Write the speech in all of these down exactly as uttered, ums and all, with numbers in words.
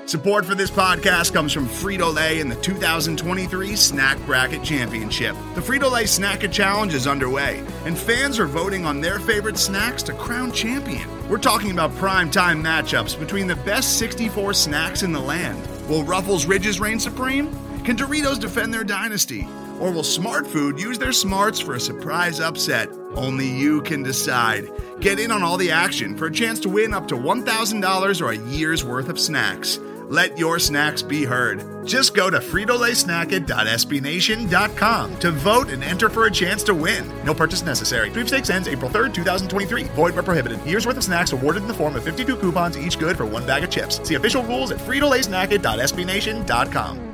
Support for this podcast comes from Frito-Lay and the two thousand twenty-three Snack Bracket Championship. The Frito-Lay Snack-A Challenge is underway, and fans are voting on their favorite snacks to crown champion. We're talking about prime-time matchups between the best sixty-four snacks in the land. Will Ruffles Ridges reign supreme? Can Doritos defend their dynasty? Or will Smart Food use their smarts for a surprise upset? Only you can decide. Get in on all the action for a chance to win up to one thousand dollars or a year's worth of snacks. Let your snacks be heard. Just go to Frito Lay Snack It dot S B Nation dot com to vote and enter for a chance to win. No purchase necessary. Sweepstakes ends April third, twenty twenty-three. Void where prohibited. Year's worth of snacks awarded in the form of fifty-two coupons, each good for one bag of chips. See official rules at Frito Lay Snack It dot S B Nation dot com.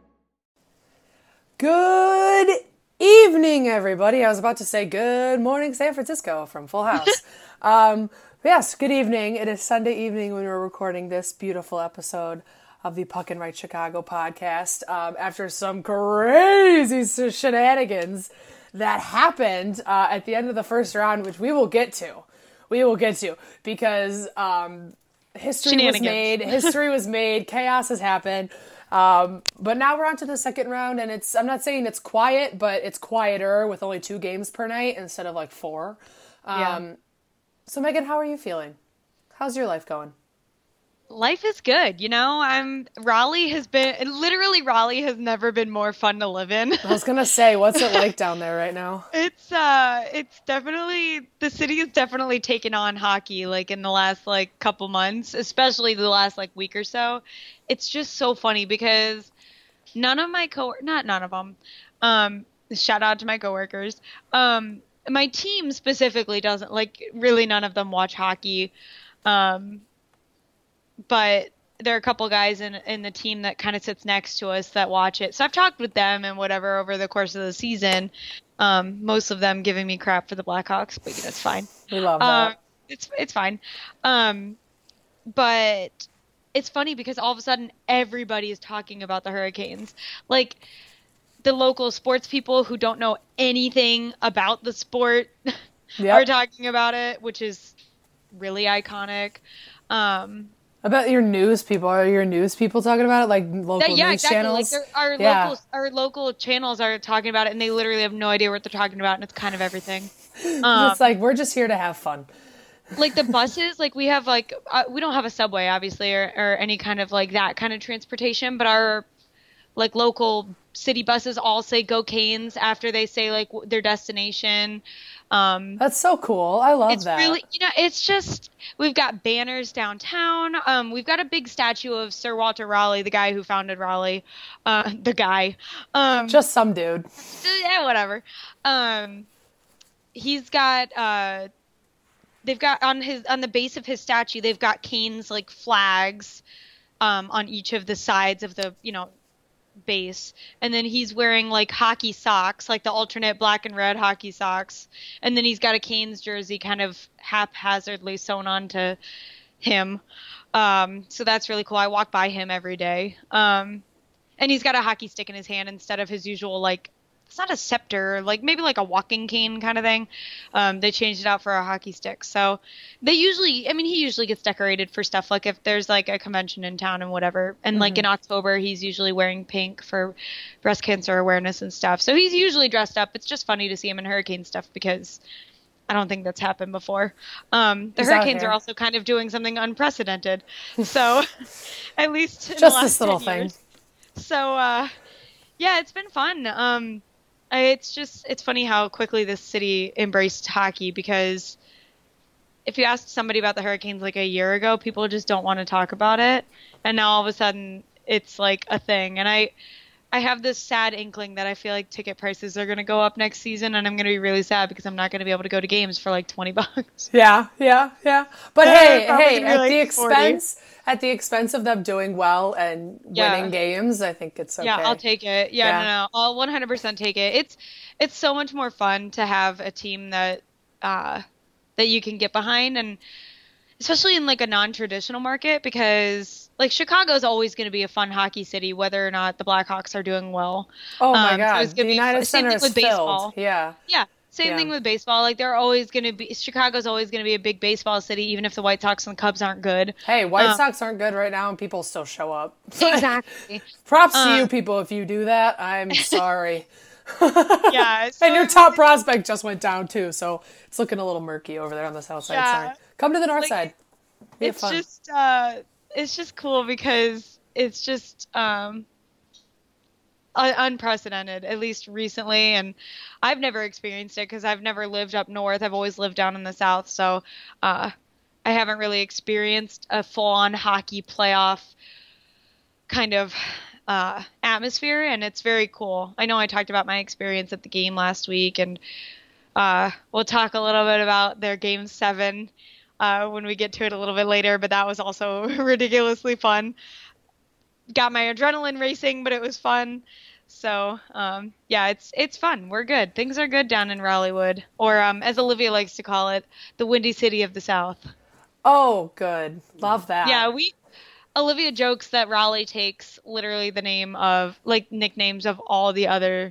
Good evening, everybody. I was about to say good morning, San Francisco from Full House. um, yes, good evening. It is Sunday evening when we're recording this beautiful episode of the Puck and Right Chicago podcast. Um, after some crazy shenanigans that happened uh, at the end of the first round, which we will get to. We will get to because um, history was made. History was made. Chaos has happened. Um, but now we're on to the second round, and it's, I'm not saying it's quiet, but it's quieter with only two games per night instead of like four. Um, yeah. So Megan, how are you feeling? How's your life going? Life is good. You know, I'm Raleigh has been literally Raleigh has never been more fun to live in. I was going to say, what's it like down there right now? It's, uh, it's definitely, the city has definitely taken on hockey, like in the last like couple months, especially the last like week or so. It's just so funny because none of my co, not none of them, um, shout out to my coworkers. Um, my team specifically doesn't like, really none of them watch hockey. Um, but there are a couple guys in in the team that kind of sits next to us that watch it. So I've talked with them and whatever over the course of the season. Um, most of them giving me crap for the Blackhawks, but that's fine. We love that. Um, it's it's fine. Um, but it's funny because all of a sudden everybody is talking about the Hurricanes. Like the local sports people who don't know anything about the sport yep. are talking about it, which is really iconic. Um, I bet your news people are your news people talking about it, like local that, yeah, news exactly. channels. Like our yeah. local our local channels are talking about it, and they literally have no idea what they're talking about, and it's kind of everything. Um, it's like we're just here to have fun. Like the buses, like we have like uh, we don't have a subway obviously, or, or any kind of like that kind of transportation, but our like local city buses all say "Go Canes" after they say like their destination. Um, That's so cool. I love it's that. Really, you know, it's just we've got banners downtown. Um, we've got a big statue of Sir Walter Raleigh, the guy who founded Raleigh. Uh, the guy. Um, just some dude. Yeah, whatever. Um, he's got. Uh, they've got on his on the base of his statue. They've got Canes like flags, um, on each of the sides of the you know. base, and then he's wearing like hockey socks, like the alternate black and red hockey socks, and then he's got a Canes jersey kind of haphazardly sewn onto him. Um, so that's really cool. I walk by him every day. Um, and he's got a hockey stick in his hand instead of his usual like it's not a scepter, like maybe like a walking cane kind of thing. Um, they changed it out for a hockey stick. So they usually, I mean, he usually gets decorated for stuff like if there's like a convention in town and whatever. And mm-hmm. like in October, he's usually wearing pink for breast cancer awareness and stuff. So he's usually dressed up. It's just funny to see him in Hurricane stuff because I don't think that's happened before. Um, the he's Hurricanes are also kind of doing something unprecedented. So at least in just the last this little ten thing. Years. So uh, yeah, it's been fun. Um, It's just, it's funny how quickly this city embraced hockey because if you asked somebody about the Hurricanes like a year ago, people just don't want to talk about it. And now all of a sudden it's like a thing. And I, I have this sad inkling that I feel like ticket prices are going to go up next season, and I'm going to be really sad because I'm not going to be able to go to games for like twenty bucks. Yeah, yeah, yeah. But yeah, hey, hey, at like the expense, forty at the expense of them doing well and yeah. winning games, I think it's okay. Yeah, I'll take it. Yeah, yeah. no, no, I'll one hundred percent take it. It's, it's so much more fun to have a team that, uh, that you can get behind, and especially in like a non-traditional market, because like Chicago is always going to be a fun hockey city, whether or not the Blackhawks are doing well. Oh my um, God, so the United Center is filled. baseball. Yeah, yeah. Same Yeah. thing with baseball. Like they're always going to be Chicago's always going to be a big baseball city, even if the White Sox and the Cubs aren't good. Hey, White Um, Sox aren't good right now, and people still show up. Exactly. Props to Uh, you people if you do that. I'm sorry. Yeah. So And your it top was- prospect just went down too, so it's looking a little murky over there on the south side. Yeah. Sorry. Come to the north Like, side. Be it's fun. just uh, it's just cool because it's just um, un- unprecedented, at least recently. And I've never experienced it because I've never lived up north. I've always lived down in the south, so uh, I haven't really experienced a full-on hockey playoff kind of uh, atmosphere, and it's very cool. I know I talked about my experience at the game last week, and uh, we'll talk a little bit about their game seven uh, when we get to it a little bit later, but that was also ridiculously fun. Got my adrenaline racing, but it was fun. So, um, yeah, it's it's fun. We're good. Things are good down in Raleighwood, or um, as Olivia likes to call it, the Windy City of the South. Oh, good. Love that. Yeah, we Olivia jokes that Raleigh takes literally the name of like nicknames of all the other.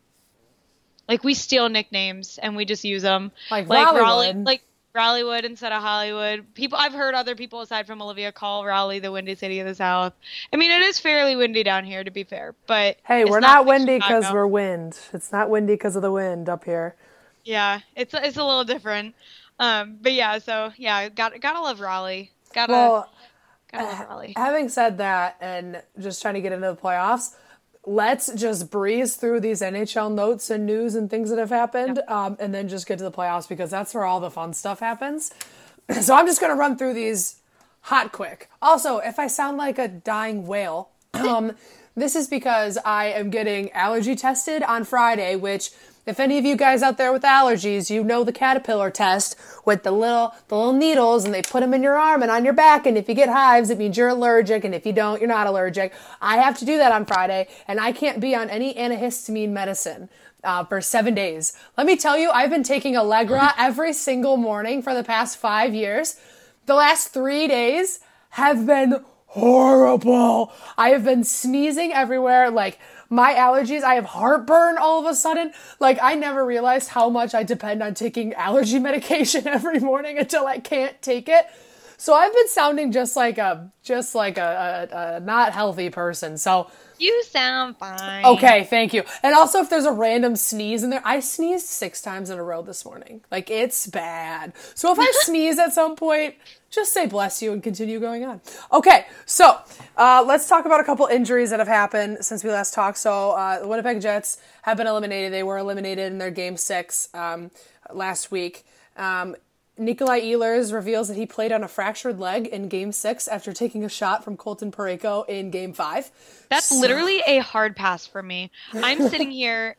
Like we steal nicknames and we just use them. Like Raleigh, Raleighwood. like Raleighwood instead of Hollywood. People I've heard other people aside from Olivia call Raleigh the Windy City of the South. I mean, it is fairly windy down here, to be fair, but Hey, it's we're not, like windy because Chicago. we're wind. It's not windy because of the wind up here. Yeah, it's it's a little different. Um, but yeah, so yeah, got gotta love Raleigh. Gotta Well, gotta love Raleigh. having said that, and just trying to get into the playoffs, let's just breeze through these N H L notes and news and things that have happened, um, and then just get to the playoffs because that's where all the fun stuff happens. So I'm just going to run through these hot quick. Also, if I sound like a dying whale, um, this is because I am getting allergy tested on Friday, which if any of you guys out there with allergies, you know the caterpillar test with the little the little needles, and they put them in your arm and on your back, and if you get hives, it means you're allergic, and if you don't, you're not allergic. I have to do that on Friday, and I can't be on any antihistamine medicine uh, for seven days. Let me tell you, I've been taking Allegra every single morning for the past five years. The last three days have been horrible. I have been sneezing everywhere, like my allergies, I have heartburn all of a sudden. Like, I never realized how much I depend on taking allergy medication every morning until I can't take it. So I've been sounding just like a, just like a, a, a not healthy person. So, You sound fine. okay, thank you. And also, if there's a random sneeze in there, I sneezed six times in a row this morning. Like, it's bad. So if I sneeze at some point, just say bless you and continue going on. Okay, so uh, let's talk about a couple injuries that have happened since we last talked. So uh, the Winnipeg Jets have been eliminated. They were eliminated in their game six um, last week. Um, Nikolai Ehlers reveals that he played on a fractured leg in game six after taking a shot from Colton Parayko in game five. That's So- literally a hard pass for me. I'm sitting here.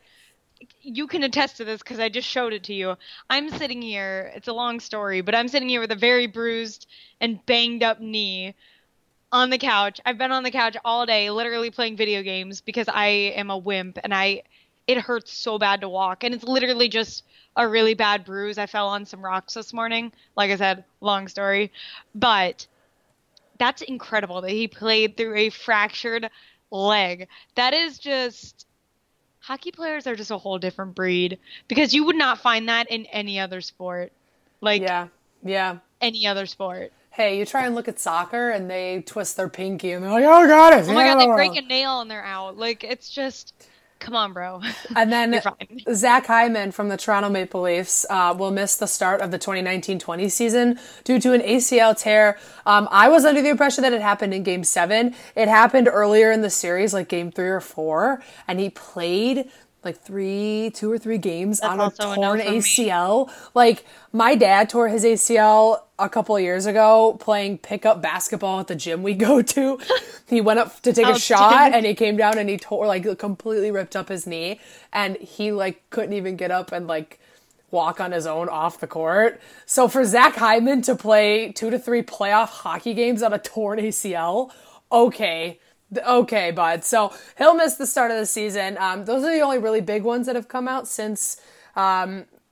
You can attest to this because I just showed it to you. I'm sitting here. It's a long story, but I'm sitting here with a very bruised and banged up knee on the couch. I've been on the couch all day, literally playing video games because I am a wimp and I. It hurts so bad to walk, and it's literally just a really bad bruise. I fell on some rocks this morning. Like I said, long story, but that's incredible that he played through a fractured leg. That is just. Hockey players are just a whole different breed because you would not find that in any other sport. Like Yeah, yeah. any other sport. Hey, you try and look at soccer and they twist their pinky and they're like, oh, God, it's Oh my god, they break a nail and they're out. Like it's just come on, bro. And then You're fine. Zach Hyman from the Toronto Maple Leafs uh, will miss the start of the twenty nineteen twenty season due to an A C L tear. Um, I was under the impression that it happened in game seven. It happened earlier in the series, like game three or four, and he played like three, two or three games That's on a also a no torn from me. A C L. Like, my dad tore his A C L a couple of years ago playing pickup basketball at the gym we go to. He went up to take a shot Outstanding. and he came down and he tore, like, completely ripped up his knee. And he, like, couldn't even get up and, like, walk on his own off the court. So for Zach Hyman to play two to three playoff hockey games on a torn A C L, okay. Okay, bud. So he'll miss the start of the season. Um, those are the only really big ones that have come out since um,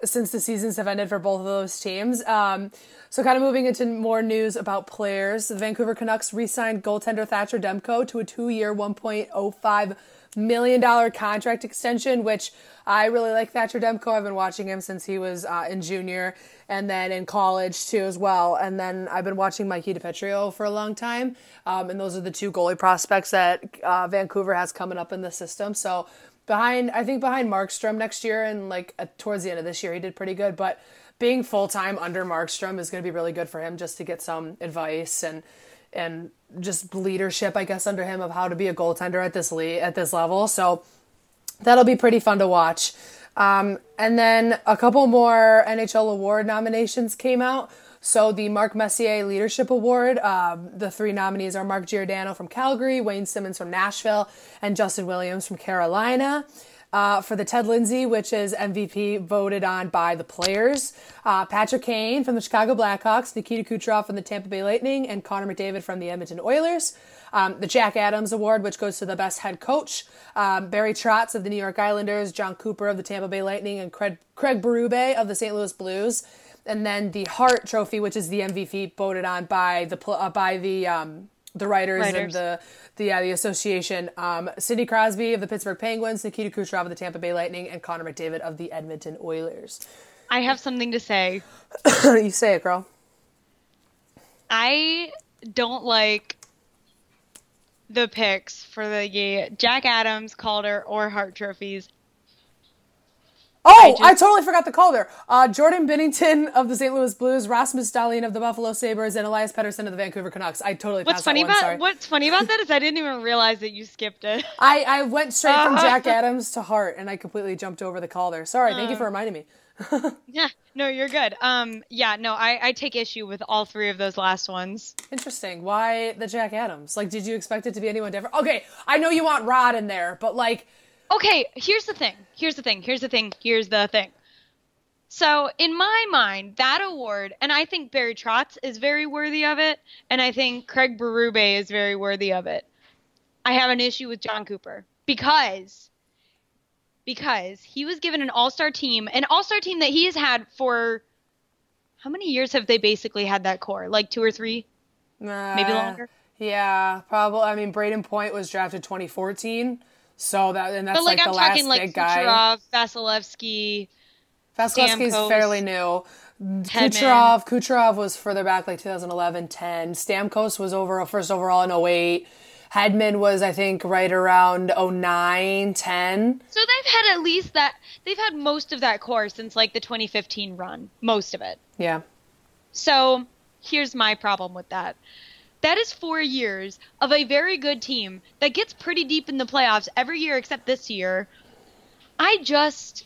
since the seasons have ended for both of those teams. Um, so kind of moving into more news about players. The Vancouver Canucks re-signed goaltender Thatcher Demko to a two-year, one point oh five million dollars contract extension, which I really like Thatcher Demko. I've been watching him since he was uh, in junior and then in college too as well. And then I've been watching Mikey DiPietro for a long time. Um, and those are the two goalie prospects that uh, Vancouver has coming up in the system. So behind, I think behind Markstrom next year and like uh, towards the end of this year, he did pretty good. But being full-time under Markstrom is going to be really good for him just to get some advice and and just leadership, I guess, under him of how to be a goaltender at this le- at this level. So that'll be pretty fun to watch. Um, and then a couple more N H L award nominations came out. So the Mark Messier Leadership Award, um, the three nominees are Mark Giordano from Calgary, Wayne Simmons from Nashville, and Justin Williams from Carolina. Uh, for the Ted Lindsay, which is M V P voted on by the players, uh, Patrick Kane from the Chicago Blackhawks, Nikita Kucherov from the Tampa Bay Lightning, and Connor McDavid from the Edmonton Oilers. Um, the Jack Adams Award, which goes to the best head coach, um, Barry Trotz of the New York Islanders, John Cooper of the Tampa Bay Lightning, and Craig, Craig Berube of the Saint Louis Blues. And then the Hart Trophy, which is the M V P voted on by the uh, by the um, the writers, writers and the the uh, the association. Um, Sidney Crosby of the Pittsburgh Penguins, Nikita Kucherov of the Tampa Bay Lightning, and Connor McDavid of the Edmonton Oilers. I have something to say. You say it, girl. I don't like the picks for the Jack Adams, Calder, or Hart trophies. Oh, I, just, I totally forgot the Calder. Uh, Jordan Binnington of the Saint Louis Blues, Rasmus Dahlin of the Buffalo Sabres, and Elias Pettersson of the Vancouver Canucks. I totally what's passed funny that one, about sorry. What's funny about that is I didn't even realize that you skipped it. I, I went straight from Jack Adams to Hart, and I completely jumped over the Calder. Sorry, thank uh, you for reminding me. Yeah, no, you're good. Um, yeah, no, I, I take issue with all three of those last ones. Interesting. Why the Jack Adams? Like, did you expect it to be anyone different? Okay, I know you want Rod in there, but like... Okay, here's the thing. Here's the thing. Here's the thing. Here's the thing. So, in my mind, that award, and I think Barry Trotz is very worthy of it, and I think Craig Berube is very worthy of it. I have an issue with John Cooper because... Because he was given an all-star team, an all-star team that he has had for, how many years have they basically had that core? Like two or three? Uh, Maybe longer? Yeah, probably. I mean, Braden Point was drafted twenty fourteen, so that and that's but like, like I'm the talking last like big guy. Kucherov, Vasilevsky, Vasilevsky's Stamkos, fairly new. Hedman. Kucherov, Kucherov was further back, like twenty eleven ten. Stamkos was over first overall in oh eight. Hedman was, I think, right around oh nine, ten. So they've had at least that, they've had most of that core since like the twenty fifteen run. Most of it. Yeah. So here's my problem with that. That is four years of a very good team that gets pretty deep in the playoffs every year except this year. I just,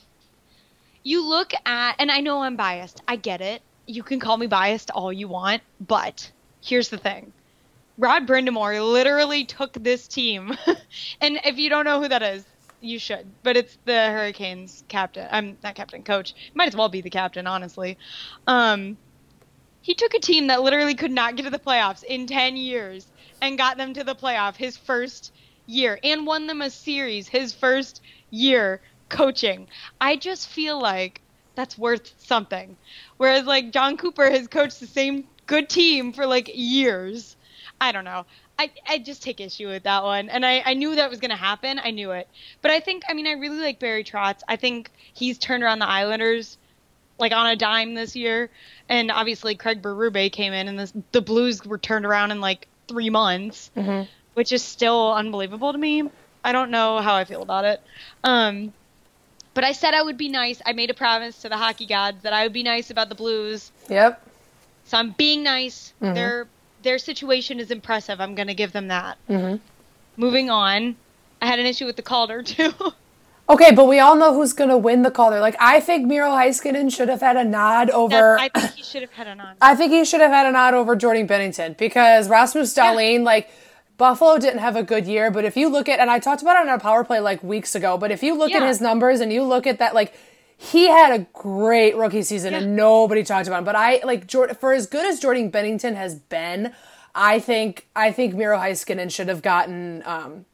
you look at, and I know I'm biased. I get it. You can call me biased all you want, but here's the thing. Rod Brind'Amour literally took this team, and if you don't know who that is, you should. But it's the Hurricanes captain. I'm not captain, coach. Might as well be the captain, honestly. Um, he took a team that literally could not get to the playoffs in ten years and got them to the playoff his first year and won them a series his first year coaching. I just feel like that's worth something. Whereas, like, John Cooper has coached the same good team for, like, years. I don't know. I, I just take issue with that one. And I, I knew that was going to happen. I knew it. But I think, I mean, I really like Barry Trotz. I think he's turned around the Islanders, like, on a dime this year. And obviously Craig Berube came in, and this, the Blues were turned around in, like, three months, mm-hmm. which is still unbelievable to me. I don't know how I feel about it. Um, but I said I would be nice. I made a promise to the hockey gods that I would be nice about the Blues. Yep. So I'm being nice. Mm-hmm. They're... Their situation is impressive. I'm going to give them that. Mm-hmm. Moving on. I had an issue with the Calder, too. Okay, but we all know who's going to win the Calder. Like, I think Miro Heiskanen should have had a nod over... That's, I think he should have had a nod. I think he should have had a nod over Jordan Binnington because Rasmus Dahlin, yeah. like, Buffalo didn't have a good year, but if you look at... And I talked about it on our power play, like, weeks ago, but if you look yeah. at his numbers and you look at that, like... He had a great rookie season, yeah. and nobody talked about him. But I like Jordan, for as good as Jordan Binnington has been, I think I think Miro Heiskanen should have gotten um,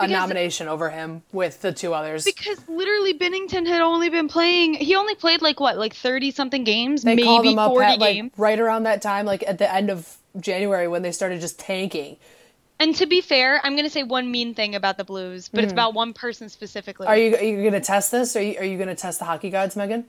a because, nomination over him with the two others. Because literally Binnington had only been playing, he only played like what, like thirty-something games? They maybe called him up forty at, games. Like, right around that time, like at the end of January when they started just tanking. And to be fair, I'm going to say one mean thing about the Blues, but mm. it's about one person specifically. Are you, are you going to test this? Are you, are you going to test the hockey gods, Megan?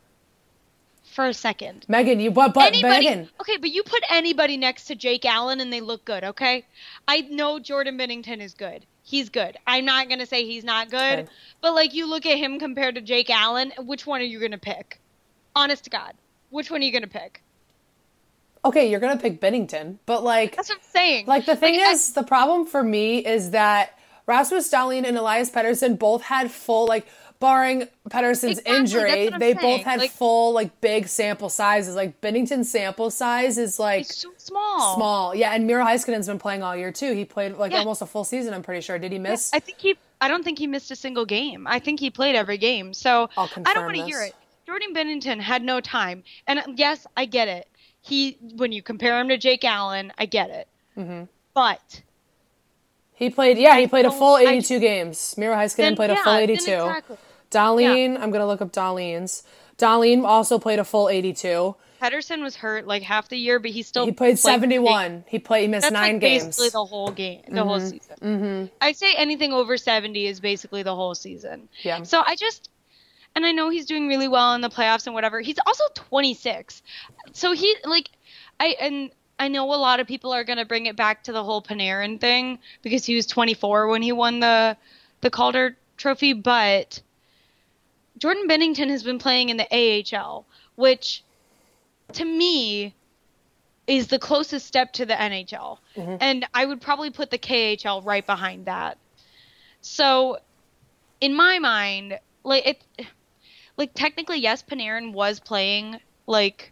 For a second. Megan, you but, but anybody, Megan. Okay, but you put anybody next to Jake Allen and they look good, okay? I know Jordan Binnington is good. He's good. I'm not going to say he's not good, okay. But like you look at him compared to Jake Allen, which one are you going to pick? Honest to God. Which one are you going to pick? Okay, you're going to pick Binnington, but like... That's what I'm saying. Like the thing like, is, I, the problem for me is that Rasmus Dahlin and Elias Pettersson both had full, like... Barring Pettersson's exactly, injury, they saying. both had like, full, like, big sample sizes. Like, Binnington's sample size is, like... so small. Small, yeah. And Miro Heiskanen's been playing all year, too. He played, like, yeah. almost a full season, I'm pretty sure. Did he miss? Yeah, I think he... I don't think he missed a single game. I think he played every game. So, I'll confirm I don't want to this. hear it. Jordan Binnington had no time. And, yes, I get it. He... When you compare him to Jake Allen, I get it. Mm-hmm. But... He played... Yeah, he played a full eighty-two I, games. Miro Heiskanen then, played yeah, a full eighty-two. Exactly. Dahlin, yeah. I'm going to look up Dahlin's. Dahlin also played a full eighty-two. Pettersson was hurt like half the year, but he still He played seventy-one. He played he missed That's nine like games. basically the whole game, the mm-hmm. whole season. Mm-hmm. I'd say anything over seventy is basically the whole season. Yeah. So I just and I know he's doing really well in the playoffs and whatever. He's also twenty-six. So he like I and I know a lot of people are going to bring it back to the whole Panarin thing because he was twenty-four when he won the the Calder Trophy, but Jordan Binnington has been playing in the A H L, which, to me, is the closest step to the N H L. Mm-hmm. And I would probably put the K H L right behind that. So, in my mind, like, it, like technically, yes, Panarin was playing, like,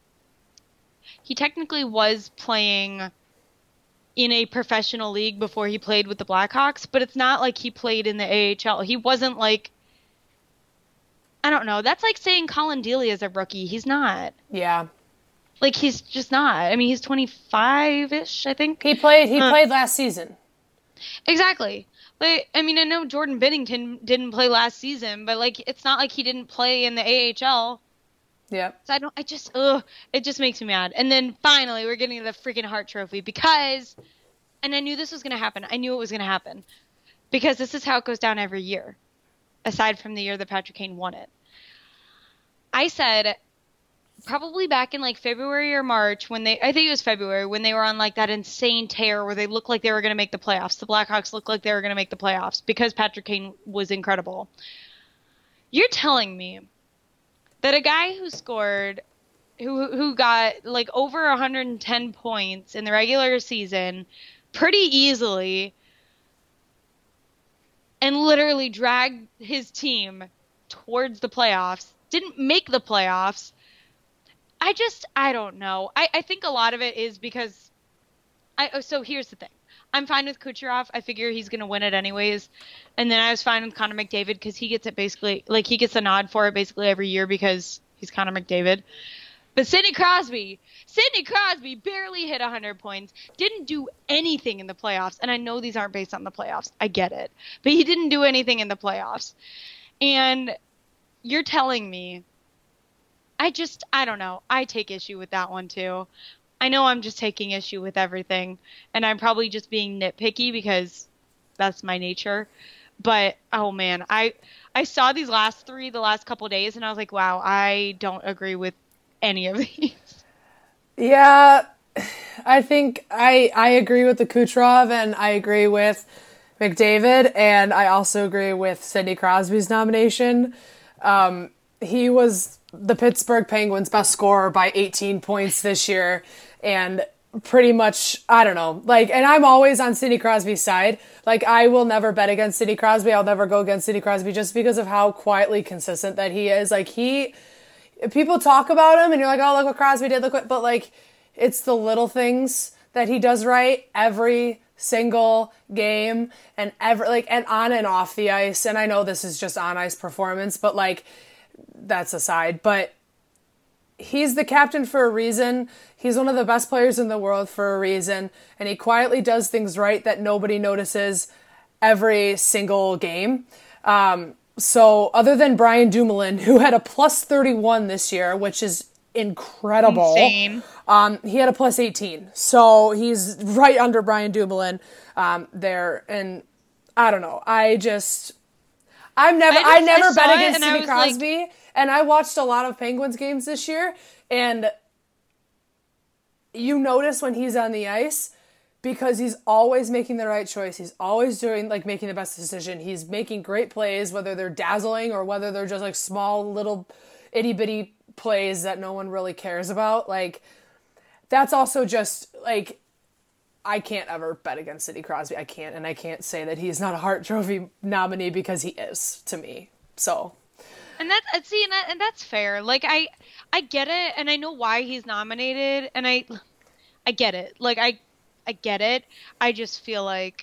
he technically was playing in a professional league before he played with the Blackhawks, but it's not like he played in the A H L. He wasn't, like, I don't know. That's like saying Colin Delia is a rookie. He's not. Yeah. Like, he's just not. I mean, he's twenty-five-ish, I think. He played He uh, played last season. Exactly. Like, I mean, I know Jordan Binnington didn't play last season, but, like, it's not like he didn't play in the A H L. Yeah. So I don't, I just, ugh, it just makes me mad. And then, finally, we're getting the freaking Hart Trophy because, and I knew this was going to happen. I knew it was going to happen. Because this is how it goes down every year. Aside from the year that Patrick Kane won it. I said probably back in like February or March when they, I think it was February, when they were on like that insane tear where they looked like they were going to make the playoffs. The Blackhawks looked like they were going to make the playoffs because Patrick Kane was incredible. You're telling me that a guy who scored, who who got like over one hundred ten points in the regular season pretty easily and literally dragged his team towards the playoffs, didn't make the playoffs. I just, I don't know. I, I think a lot of it is because, I. Oh, so here's the thing. I'm fine with Kucherov. I figure he's going to win it anyways. And then I was fine with Connor McDavid because he gets it basically, like he gets a nod for it basically every year because he's Connor McDavid. But Sidney Crosby, Sidney Crosby barely hit one hundred points, didn't do anything in the playoffs. And I know these aren't based on the playoffs. I get it. But he didn't do anything in the playoffs. And you're telling me, I just, I don't know. I take issue with that one too. I know I'm just taking issue with everything. And I'm probably just being nitpicky because that's my nature. But, oh man, I I saw these last three the last couple of days and I was like, wow, I don't agree with any of these. Yeah, I think I I agree with the Kucherov and I agree with McDavid and I also agree with Sidney Crosby's nomination. Um, he was the Pittsburgh Penguins' best scorer by eighteen points this year and pretty much, I don't know, like, and I'm always on Sidney Crosby's side. Like, I will never bet against Sidney Crosby. I'll never go against Sidney Crosby just because of how quietly consistent that he is. Like, he... People talk about him and you're like, oh, look what Crosby did, look what, but like, it's the little things that he does right every single game and every, like, and on and off the ice. And I know this is just on ice performance, but like, that's aside, but he's the captain for a reason. He's one of the best players in the world for a reason. And he quietly does things right that nobody notices every single game. Um, so other than Brian Dumoulin, who had a plus thirty-one this year, which is incredible. Insane. Um, he had a plus eighteen. So he's right under Brian Dumoulin um, there. And I don't know. I just, I've never, I, just, I never I bet against Sidney Crosby. Like... And I watched a lot of Penguins games this year. And you notice when he's on the ice, because he's always making the right choice. He's always doing, like, making the best decision. He's making great plays, whether they're dazzling or whether they're just, like, small, little, itty-bitty plays that no one really cares about. Like, that's also just, like, I can't ever bet against Sidney Crosby. I can't, and I can't say that he's not a Hart Trophy nominee because he is, to me. So... And that's, see, and, that, and that's fair. Like, I I get it, and I know why he's nominated, and I I get it. Like, I I get it. I just feel like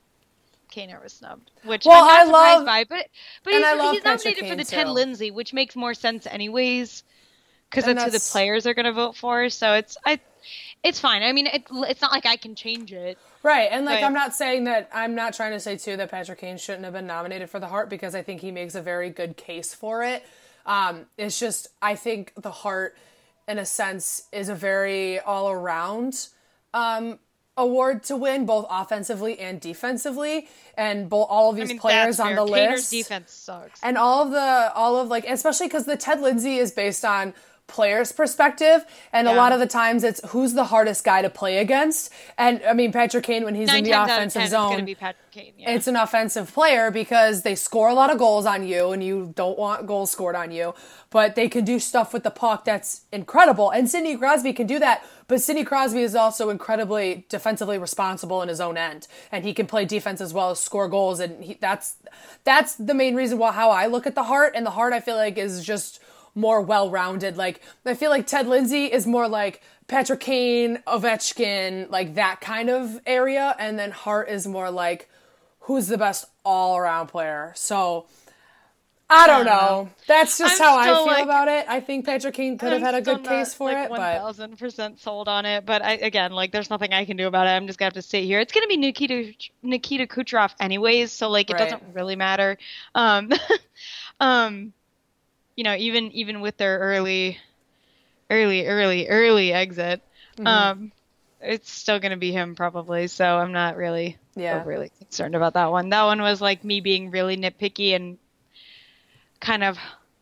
Kaner was snubbed, which well, I'm not I surprised love, by. But but he's, he's nominated Kane for the too. Ted Lindsay, which makes more sense anyways, because that's, that's who the players are going to vote for. So it's I, it's fine. I mean, it, it's not like I can change it. Right, and like but, I'm not saying that, I'm not trying to say too that Patrick Kane shouldn't have been nominated for the Hart, because I think he makes a very good case for it. Um, it's just, I think the Hart, in a sense, is a very all-around um, award to win, both offensively and defensively, and both all of these I mean, players on the Kaner's list. Defense sucks, and all of the, all of like, especially because the Ted Lindsay is based on player's perspective, and yeah. a lot of the times it's who's the hardest guy to play against. And I mean, Patrick Kane, when he's Nine in the offensive zone, it's, be Patrick Kane, yeah. it's an offensive player because they score a lot of goals on you, and you don't want goals scored on you, but they can do stuff with the puck that's incredible. And Sidney Crosby can do that, but Sidney Crosby is also incredibly defensively responsible in his own end, and he can play defense as well as score goals. And he, that's that's the main reason why how I look at the Hart. And the Hart, I feel like, is just more well-rounded. Like, I feel like Ted Lindsay is more like Patrick Kane, Ovechkin, like that kind of area. And then Hart is more like, who's the best all-around player? So, I don't, I don't know. know. That's just I'm how I feel like, about it. I think Patrick Kane could I'm have had a good case for like it. one thousand percent sold on it. But I, again, like, there's nothing I can do about it. I'm just going to have to sit here. It's going to be Nikita Nikita Kucherov anyways, so, like, it right. doesn't really matter. Um, um, you know, even even with their early, early, early, early exit, mm-hmm. um, it's still going to be him probably. So I'm not really yeah. overly concerned about that one. That one was like me being really nitpicky and kind of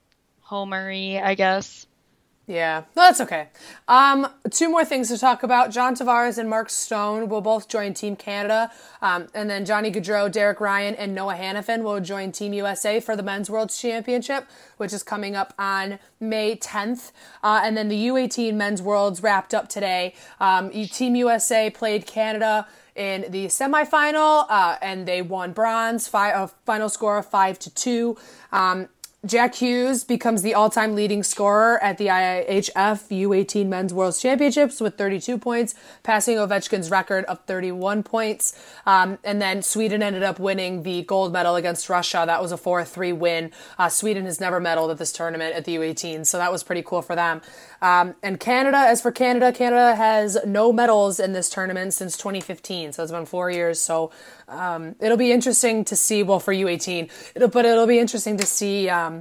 homery, I guess. Yeah, no, that's okay. Um, two more things to talk about. John Tavares and Mark Stone will both join Team Canada. Um, and then Johnny Gaudreau, Derek Ryan, and Noah Hannafin will join Team U S A for the Men's World Championship, which is coming up on May tenth. Uh, and then the U eighteen Men's Worlds wrapped up today. Um, Team U S A played Canada in the semifinal, uh, and they won bronze, fi- a final score of five to two. Um, Jack Hughes becomes the all-time leading scorer at the I I H F U eighteen Men's World Championships with thirty-two points, passing Ovechkin's record of thirty-one points. Um, and then Sweden ended up winning the gold medal against Russia. That was a four three win. Uh, Sweden has never medaled at this tournament at the U eighteen, so that was pretty cool for them. Um, and Canada, as for Canada, Canada has no medals in this tournament since twenty fifteen, so it's been four years. So um, it'll be interesting to see, well, for U eighteen, it'll, but it'll be interesting to see um,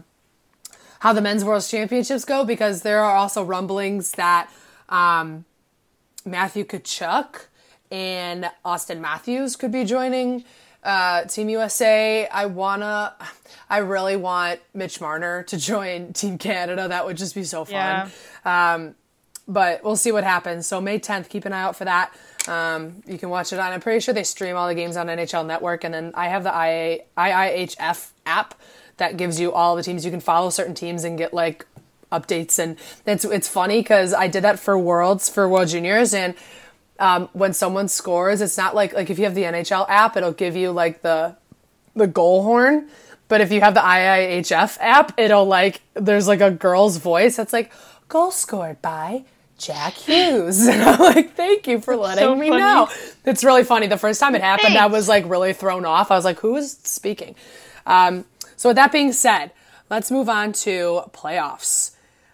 how the Men's World Championships go, because there are also rumblings that um, Matthew Tkachuk and Austin Matthews could be joining uh, Team U S A. I wanna, I really want Mitch Marner to join Team Canada. That would just be so fun. Yeah. Um, but we'll see what happens. So May tenth, keep an eye out for that. Um, you can watch it on, I'm pretty sure they stream all the games on N H L Network. And then I have the I I H F app that gives you all the teams. You can follow certain teams and get like updates. And it's, it's funny because I did that for Worlds, for World Juniors. And um, when someone scores, it's not like, like if you have the N H L app, it'll give you like the, the goal horn. But if you have the I I H F app, it'll like, there's like a girl's voice that's like, goal scored by Jack Hughes. And I'm like, thank you for letting so me funny. know. It's really funny. The first time it happened, Thanks. I was like really thrown off. I was like, who is speaking? Um, so with that being said, let's move on to playoffs.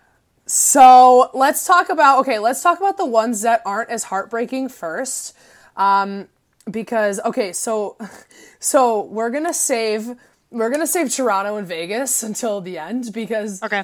So let's talk about, okay, let's talk about the ones that aren't as heartbreaking first. Um, because okay, so so we're gonna save we're gonna save Toronto and Vegas until the end because Okay.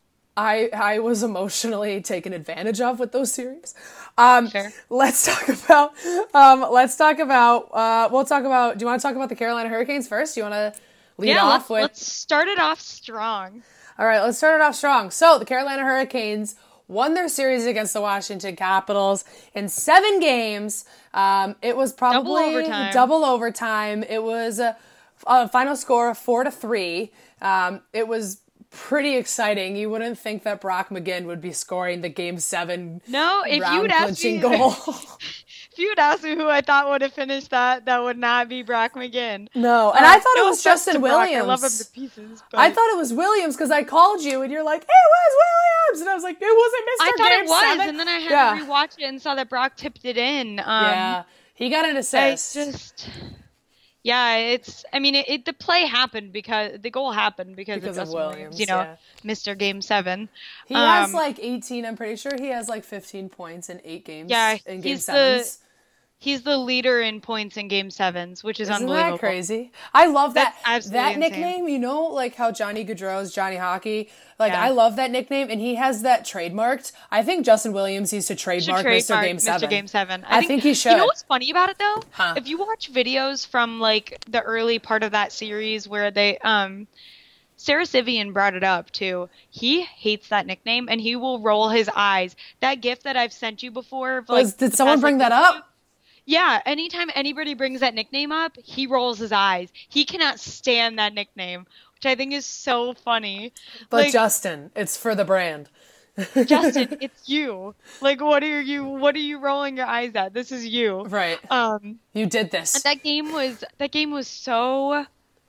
I I was emotionally taken advantage of with those series. Um, Sure. Let's talk about um, let's talk about uh, we'll talk about. Do you want to talk about the Carolina Hurricanes first? Do you want to lead Yeah, off let's, with? let's start it off strong. All right, let's start it off strong. So the Carolina Hurricanes won their series against the Washington Capitals in seven games. Um, it was probably Double overtime. double overtime. It was a, a final score of four to three. Um, it was pretty exciting. You wouldn't think that Brock McGinn would be scoring the game seven No, if you round would ask me, clinching goal. if you would ask me who I thought would have finished that, that would not be Brock McGinn. No, and Uh, I thought no it was offense Justin to Brock, Williams. I love him to pieces. But I thought it was Williams because I called you and you're like, it was Williams. And I was like, it wasn't Mister I thought Game it was, seven. and then I had Yeah. to rewatch it and saw that Brock tipped it in. Um, Yeah, he got an I assist. just, yeah, it's. I mean, it, it the play happened because the goal happened because, Because of of Justin Williams, Williams. You know, yeah. Mister Game Seven. He has Um, like eighteen. I'm pretty sure he has like fifteen points in eight games. Yeah, in game he's the- sevens. He's the leader in points in Game Sevens, which is Isn't unbelievable. that crazy? I love that That's that absolutely insane. nickname. You know, like how Johnny Gaudreau's Johnny Hockey. Like Yeah. I love that nickname, and he has that trademarked. I think Justin Williams used to Should trademark Mister trademark Game Seven. Mister Game Seven. I think he should. You know what's funny about it though? Huh. If you watch videos from like the early part of that series where they um Sarah Sivian brought it up too. He hates that nickname and he will roll his eyes. That gift that I've sent you before. of, Like, Was, did the someone past, bring like, that up? Yeah, anytime anybody brings that nickname up, he rolls his eyes. He cannot stand that nickname, which I think is so funny. But like, Justin, it's for the brand. Justin, it's you. Like, what are you? What are you rolling your eyes at? This is you. Right. Um, You did this. and that game was that game was so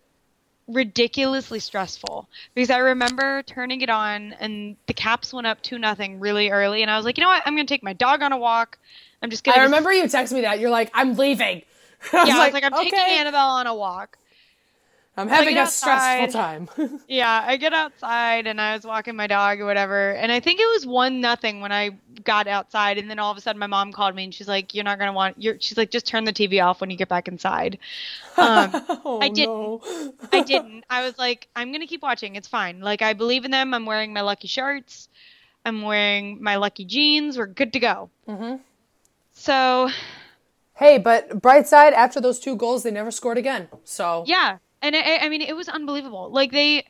ridiculously stressful because I remember turning it on and the Caps went up two nothing really early, and I was like, you know what? I'm gonna take my dog on a walk. I'm just gonna. I just- remember you texted me that. You're like, I'm leaving. I was Yeah, I like, was like, I'm okay. taking Annabelle on a walk. I'm having get a stressful outside. time. Yeah, I get outside and I was walking my dog or whatever, and I think it was one nothing when I got outside, and then all of a sudden my mom called me and she's like, "You're not gonna want." You're. She's like, "Just turn the T V off when you get back inside." Um, oh, I didn't. no. I didn't. I was like, I'm gonna keep watching. It's fine. Like, I believe in them. I'm wearing my lucky shirts. I'm wearing my lucky jeans. We're good to go. Mm-hmm. So, Hey, but bright side, after those two goals, they never scored again. So yeah. And I, I mean, it was unbelievable. Like, they,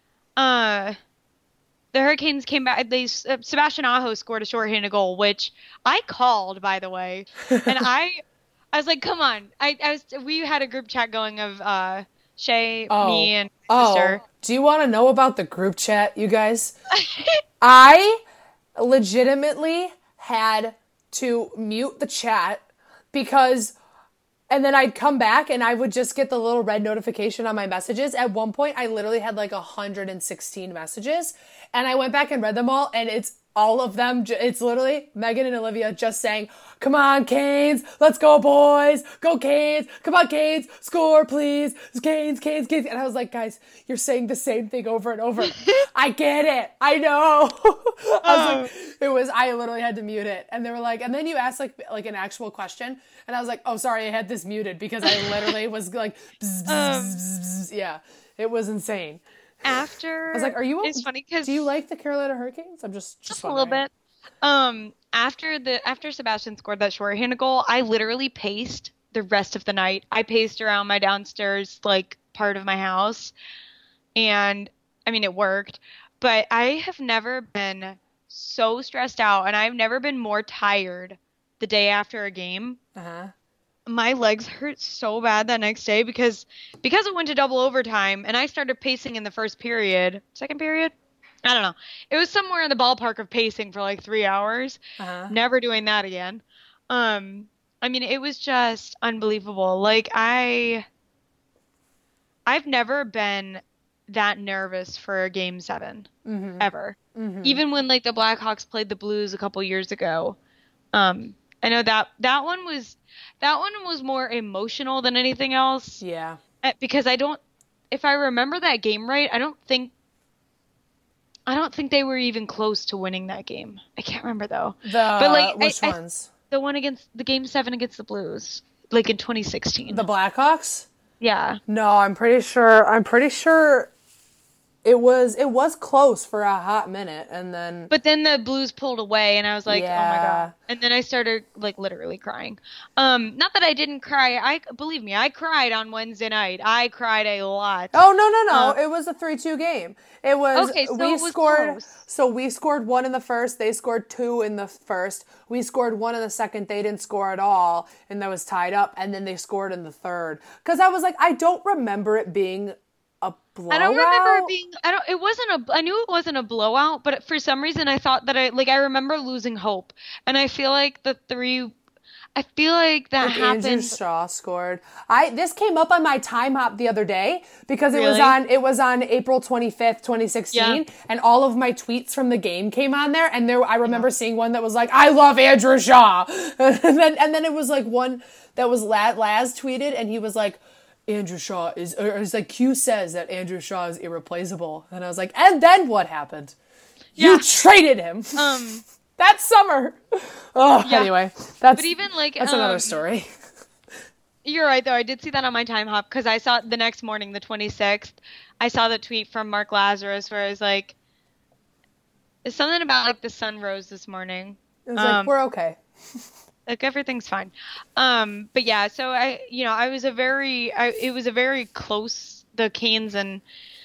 uh, the Hurricanes came back. They uh, Sebastian Aho scored a shorthanded goal, which I called, by the way. And I, I was like, come on. I, I was. We had a group chat going of uh, Shay, Oh. me, and my Oh, sister. do you want to know about the group chat, you guys? I legitimately had to mute the chat because, and then I'd come back and I would just get the little red notification on my messages. At one point, I literally had like one hundred sixteen messages, and I went back and read them all, and it's all of them. ju- It's literally Megan and Olivia just saying, come on, Canes, let's go, boys, go Canes, come on, Canes, score, please, Canes, Canes, Canes. And I was like, guys, you're saying the same thing over and over. I get it. I know. I was like, it was, I literally had to mute it. And they were like, and then you asked like, like an actual question. And I was like, oh, sorry, I had this muted because I literally was like, bzz, bzz, bzz, bzz, bzz. Yeah, it was insane. After I was like, are you, it's funny because do you like the Carolina Hurricanes? I'm just, just, just a little wondering. bit. Um, after the after Sebastian scored that shorthanded goal, I literally paced the rest of the night. I paced around my downstairs like part of my house, and I mean it worked. But I have never been so stressed out, and I've never been more tired the day after a game. Uh-huh. My legs hurt so bad that next day because because it went to double overtime and I started pacing in the first period, second period. I don't know. It was somewhere in the ballpark of pacing for like three hours. Uh-huh. Never doing that again. Um, I mean, it was just unbelievable. Like I, I've never been that nervous for a game seven Mm-hmm. ever. Mm-hmm. Even when like the Blackhawks played the Blues a couple years ago. Um, I know that that one was that one was more emotional than anything else. Yeah. Uh, because I don't, if I remember that game right, I don't think, I don't think they were even close to winning that game. I can't remember though. The, But, like, which I- I- ones? The one against the game seven against the Blues. like in twenty sixteen. The Blackhawks? Yeah. No, I'm pretty sure. I'm pretty sure it was it was close for a hot minute, and then. But then the Blues pulled away, and I was like, Yeah. oh my god! And then I started like literally crying. Um, not that I didn't cry. I believe me, I cried on Wednesday night. I cried a lot. Oh no no no! Uh, it was a three two game. It was Okay, so we it was scored. close. So we scored one in the first. They scored two in the first. We scored one in the second. They didn't score at all, and that was tied up. And then they scored in the third. Because I was like, I don't remember it being a blowout. I don't remember it being. I don't. It wasn't a. I knew it wasn't a blowout, but for some reason I thought that I like. I remember losing hope, and I feel like the three. I feel like that Like happened. Andrew Shaw scored. I this came up on my time hop the other day because it was Really? on it was on April twenty-fifth, twenty sixteen, Yeah. and all of my tweets from the game came on there, and there I remember seeing one that was like, I love Andrew Shaw. and then and then it was like one that was Laz, Laz tweeted, and he was like, Andrew Shaw is or it's like Q says that Andrew Shaw is irreplaceable. And I was like, and then what happened? You Yeah. traded him. Um. that summer. Oh, Yeah. anyway. That's But even like that's another um, story. You're right, though. I did see that on my time hop because I saw it the next morning, the twenty-sixth. I saw the tweet from Mark Lazarus where it was like, it's something about like the sun rose this morning. It was like, Um, we're okay. Like everything's fine. Um, but yeah, so I, you know, I was a very, I, it was a very close. The Canes and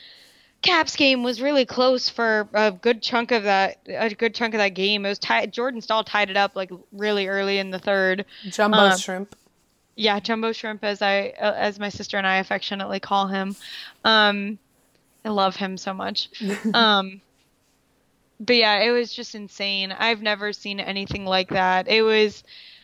Caps game was really close for a good chunk of that, a good chunk of that game. It was tied. Jordan Stahl tied it up like really early in the third. Jumbo um, shrimp. Yeah, Jumbo Shrimp, as I uh, as my sister and I affectionately call him. Um, I love him so much. um, but yeah, it was just insane. I've never seen anything like that. It was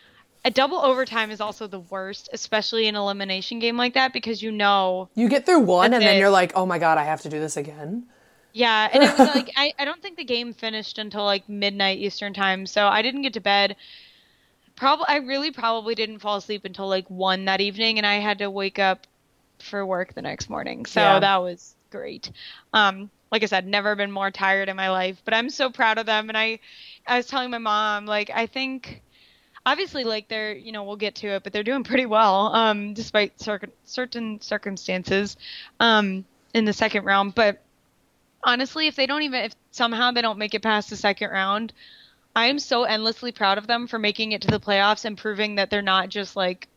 a double overtime is also the worst, especially in an elimination game like that, because you know. You get through one, That's and then it. you're like, oh my god, I have to do this again. Yeah, and it was like I, I don't think the game finished until like midnight Eastern time, so I didn't get to bed. Probably, I really probably didn't fall asleep until like one that evening, and I had to wake up for work the next morning. So Yeah. that was great. Um, like I said, never been more tired in my life, but I'm so proud of them. And I, I was telling my mom, like, I think, obviously, like they're, you know, we'll get to it, but they're doing pretty well, um, despite cir- certain circumstances, um, in the second round. But honestly, if they don't even, if somehow they don't make it past the second round, I am so endlessly proud of them for making it to the playoffs and proving that they're not just like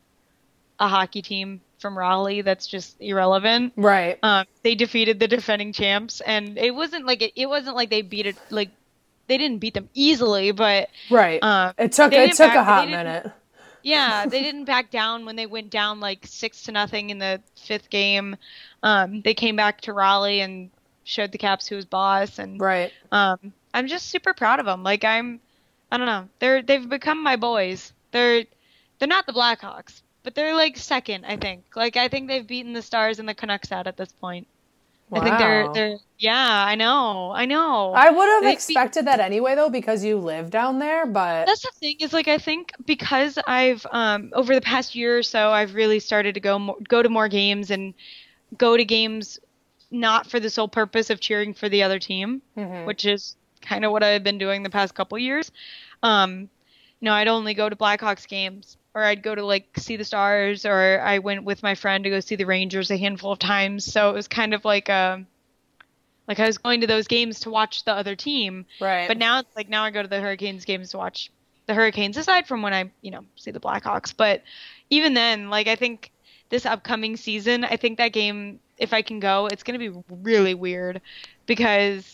a hockey team from Raleigh that's just irrelevant. Right. Um, they defeated the defending champs, and it wasn't like it, it wasn't like they beat it like they didn't beat them easily, but Right. um, it took they it didn't took back- a they hot didn't- minute. yeah, they didn't back down when they went down like six to nothing in the fifth game. Um, they came back to Raleigh and showed the Caps who was boss, and Right. um, I'm just super proud of them. Like I'm, I don't know, they're they've become my boys. They're they're not the Blackhawks, but they're like second, I think. Like I think they've beaten the Stars and the Canucks out at this point. I think they're Wow. they're yeah, I know, I know. I would have They've expected that anyway, though, because you live down there. But That's the thing is like I think because I've um over the past year or so I've really started to go more, go to more games and go to games not for the sole purpose of cheering for the other team, Mhm. which is kind of what I've been doing the past couple years. Um, you know, I'd only go to Blackhawks games, or I'd go to like see the Stars, or I went with my friend to go see the Rangers a handful of times. So it was kind of like a like I was going to those games to watch the other team. right. But now it's like now I go to the Hurricanes games to watch the Hurricanes, aside from when I, you know, see the Blackhawks. But even then, like I think this upcoming season, I think that game, if I can go, it's going to be really weird because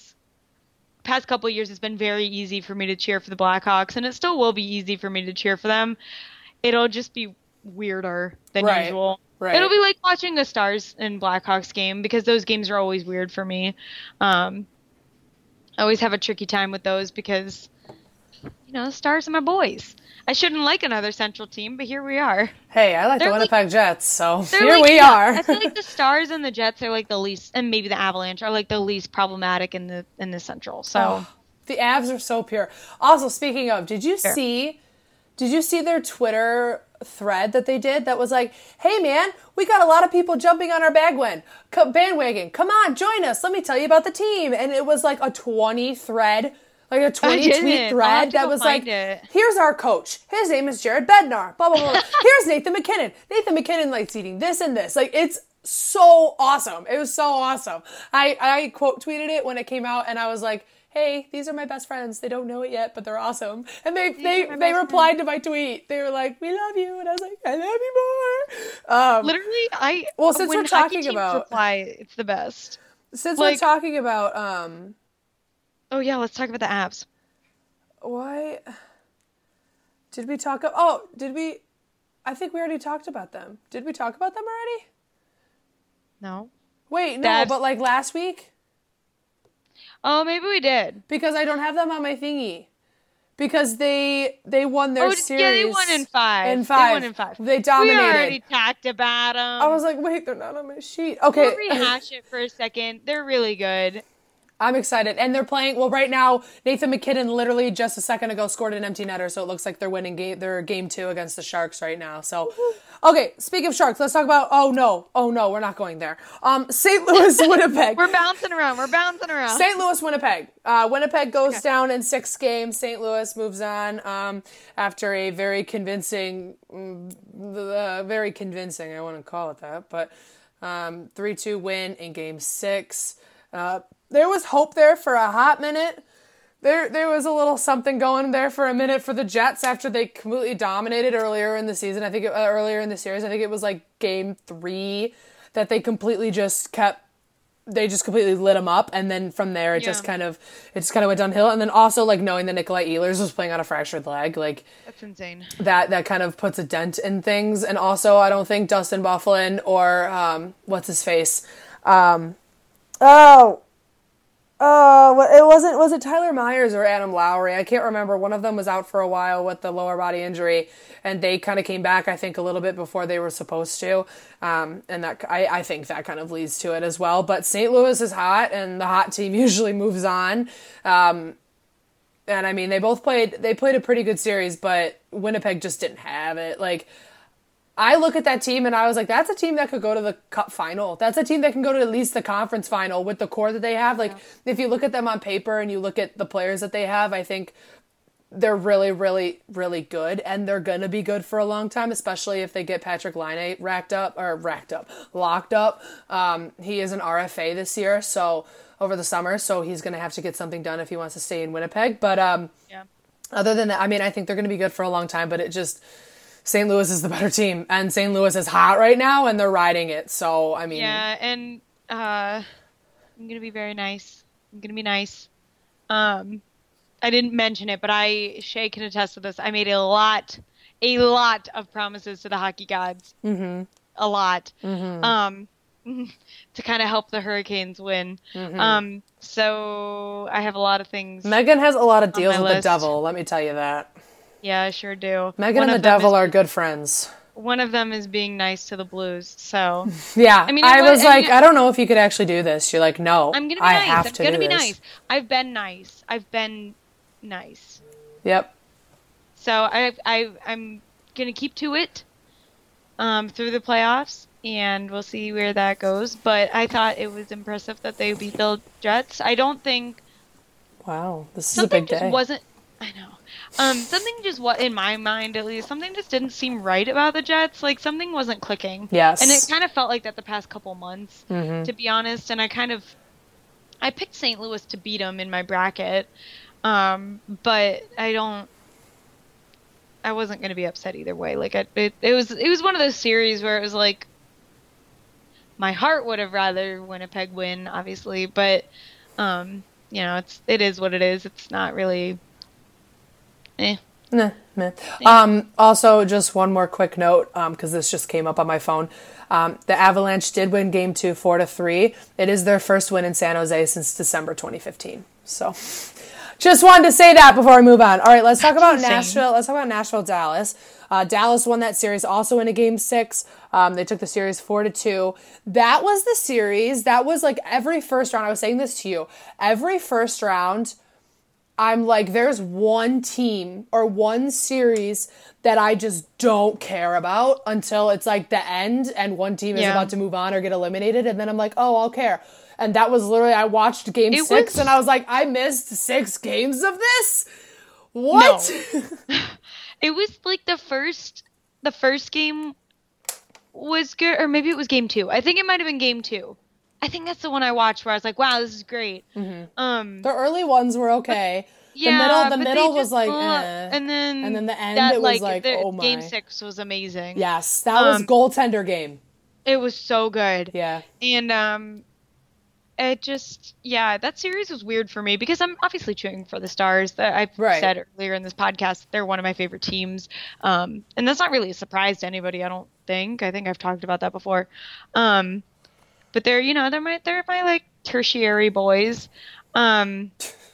past couple of years it's been very easy for me to cheer for the Blackhawks, and it still will be easy for me to cheer for them. It'll just be weirder than Right. usual. Right. It'll be like watching a Stars and Blackhawks game because those games are always weird for me. Um, I always have a tricky time with those because, you know, the Stars are my boys. I shouldn't like another Central team, but here we are. Hey, I like the They're like- Winnipeg Jets, so They're here like- we yeah, are. I feel like the Stars and the Jets are like the least, and maybe the Avalanche are like the least problematic in the in the Central. So Oh, the Avs are so pure. Also, speaking of, did you Fair. see? Did you see their Twitter thread that they did that was like, "Hey man, we got a lot of people jumping on our bagwagon, Co- bandwagon. Come on, join us. Let me tell you about the team." And it was like a twenty thread Like a twenty tweet thread that was like, it. here's our coach. His name is Jared Bednar. Blah, blah, blah. Here's Nathan MacKinnon. Nathan MacKinnon likes eating this and this. Like, it's so awesome. It was so awesome. I, I quote tweeted it when it came out, and I was like, hey, these are my best friends. They don't know it yet, but they're awesome. And they, they, they replied friends. to my tweet. They were like, we love you. And I was like, I love you more. Um, Literally, I, well, since when we're talking about, reply, it's the best. Since like, we're talking about, um, oh yeah, let's talk about the apps. Why did we talk? Oh, did we? I think we already talked about them. Did we talk about them already? No. Wait, no, That's... but like last week? Oh, maybe we did. Because I don't have them on my thingy. Because they they won their oh, series. Yeah, they won in five. In five. They won in five. They dominated. We already talked about them. I was like, wait, they're not on my sheet. Okay. We'll rehash it for a second. They're really good. I'm excited. And they're playing, well, right now, Nathan MacKinnon literally just a second ago scored an empty netter, so it looks like they're winning game, their game two against the Sharks right now. So, okay, speaking of Sharks, let's talk about, oh no, oh no, we're not going there. Um, Saint Louis, Winnipeg. We're bouncing around, we're bouncing around. Saint Louis, Winnipeg. Uh, Winnipeg goes okay. down in six games. Saint Louis moves on um, after a very convincing, uh, very convincing, I wouldn't call it that, but um, three two win in game six. Uh, there was hope there for a hot minute. There there was a little something going there for a minute for the Jets after they completely dominated earlier in the season. I think it, uh, earlier in the series, I think it was like game three that they completely just kept, they just completely lit them up. And then from there, it yeah. just kind of, it just kind of went downhill. And then also like knowing that Nikolai Ehlers was playing on a fractured leg, like that's insane. That, that kind of puts a dent in things. And also I don't think Dustin Byfuglien or, um, what's his face? Um, oh, Oh, it wasn't, was it Tyler Myers or Adam Lowry? I can't remember. One of them was out for a while with the lower body injury, and they kind of came back, I think, a little bit before they were supposed to. Um, and that I, I think that kind of leads to it as well. But Saint Louis is hot, and the hot team usually moves on. Um, and I mean, they both played, they played a pretty good series, but Winnipeg just didn't have it. Like, I look at that team and I was like, that's a team that could go to the cup final. That's a team that can go to at least the conference final with the core that they have. Like, yeah. if you look at them on paper and you look at the players that they have, I think they're really, really, really good. And they're going to be good for a long time, especially if they get Patrick Laine racked up, or racked up, locked up. Um, he is an R F A this year, so over the summer. So he's going to have to get something done if he wants to stay in Winnipeg. But um, yeah. other than that, I mean, I think they're going to be good for a long time, but it just... Saint Louis is the better team, and Saint Louis is hot right now, and they're riding it. So, I mean... Yeah, and uh, I'm going to be very nice. I'm going to be nice. Um, I didn't mention it, but I, Shay can attest to this. I made a lot, a lot of promises to the hockey gods. Mm-hmm. A lot. Mm-hmm. Um, to kind of help the Hurricanes win. Mm-hmm. Um, so I have a lot of things. Megan has a lot of deals with list. the devil, let me tell you that. Yeah, I sure do. Megan One and the devil is, are good friends. One of them is being nice to the Blues, so... Yeah, I, mean, I was, was like, I, mean, I don't know if you could actually do this. You're like, no, I'm gonna be I nice. have I'm to gonna do be this. nice. I've been nice. I've been nice. Yep. So I, I, I'm gonna keep to it um, through the playoffs, and we'll see where that goes. But I thought it was impressive that they beat the Jets. I don't think... Wow, this is a big day. Just wasn't... I know. Um, something just, what in my mind at least, something just didn't seem right about the Jets. Like, something wasn't clicking. Yes. And it kind of felt like that the past couple months, mm-hmm. to be honest. And I kind of, I picked Saint Louis to beat them in my bracket. Um, but I don't, I wasn't going to be upset either way. Like, I, it, it was, it was one of those series where it was like, my heart would have rather Winnipeg win, obviously. But, um, you know, it's, it is what it is. It's not really... Eh. Nah, meh. Um, also, just one more quick note, because um, this just came up on my phone. Um, the Avalanche did win Game Two, four to three. It is their first win in San Jose since December twenty fifteen. So, just wanted to say that before I move on. All right, let's talk about Nashville. Let's talk about Nashville, Dallas. Uh, Dallas won that series also in a Game Six. Um, they took the series four to two. That was the series. That was like every first round. I was saying this to you. Every first round. I'm like, there's one team or one series that I just don't care about until it's like the end and one team is Yeah. about to move on or get eliminated. And then I'm like, oh, I'll care. And that was literally, I watched game It six was- and I was like, I missed six games of this? What? No. It was like the first, the first game was good, or maybe it was game two. I think it might have been game two. I think that's the one I watched where I was like, wow, this is great. Mm-hmm. Um, The early ones were okay. yeah, the middle, the but they middle was just- like, uh, eh. and then And then the end, that, it was like, the, oh my. game six was amazing. Yes, that was Um, goaltender game. It was so good. Yeah. And um, it just, yeah, that series was weird for me because I'm obviously cheering for the Stars. That I've Right. said earlier in this podcast, they're one of my favorite teams. Um, and that's not really a surprise to anybody, I don't think. I think I've talked about that before. Um, but they're, you know, they're my, they're my like tertiary boys. Um,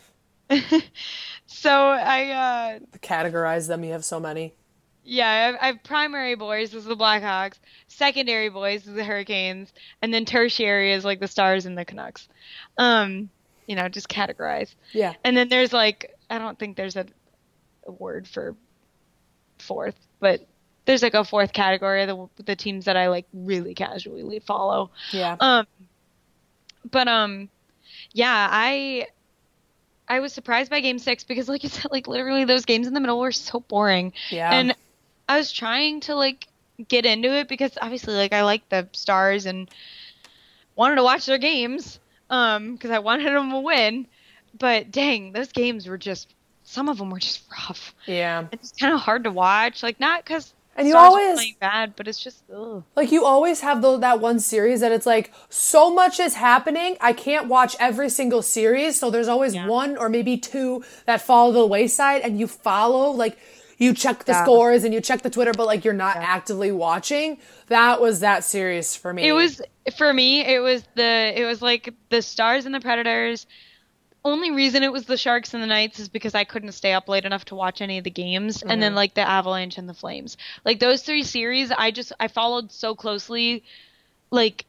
so I, uh, Categorize them, you have so many. yeah, I have, I have primary boys is the Blackhawks, secondary boys is the Hurricanes, and then tertiary is like the Stars and the Canucks. Um, you know, just categorize. Yeah. And then there's like, I don't think there's a, a word for fourth, but there's like a fourth category of the, the teams that I like really casually follow. Yeah. Um, but um, yeah, I I was surprised by Game Six because, like you said, like literally those games in the middle were so boring. Yeah. And I was trying to like get into it because obviously, like I like the Stars and wanted to watch their games, um, because I wanted them to win. But dang, those games were just some of them were just rough. Yeah. It's kind of hard to watch, like not because. And you Stars were always- playing bad, but it's just ugh. Like, you always have the, that one series that it's like, so much is happening, I can't watch every single series, so there's always Yeah. one or maybe two that fall to the wayside, and you follow, like, you check the Yeah. scores and you check the Twitter, but, like, you're not actively watching. That was that series for me. It was for me. It was the. It was like the Stars and the Predators. Only reason it was the Sharks and the Knights is because I couldn't stay up late enough to watch any of the games, Mm-hmm. and then like the Avalanche and the Flames. Like those three series, I just I followed so closely, like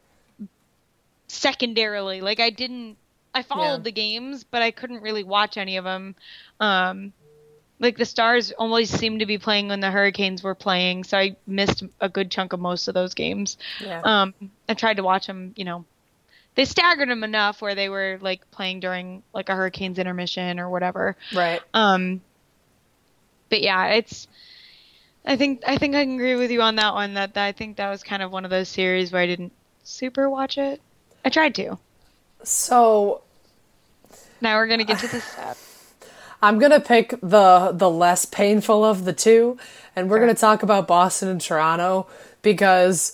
secondarily. Like I didn't. I followed Yeah. the games, but I couldn't really watch any of them. Um, like the Stars always seemed to be playing when the Hurricanes were playing, so I missed a good chunk of most of those games. Yeah. Um, I tried to watch them, you know. They staggered them enough where they were like playing during like a Hurricanes intermission or whatever. Right. Um, but yeah, it's. I think I think I can agree with you on that one. That, that I think that was kind of one of those series where I didn't super watch it. I tried to. So, Now we're gonna get to the step. I'm going to pick the the less painful of the two, and we're going to talk about Boston and Toronto because,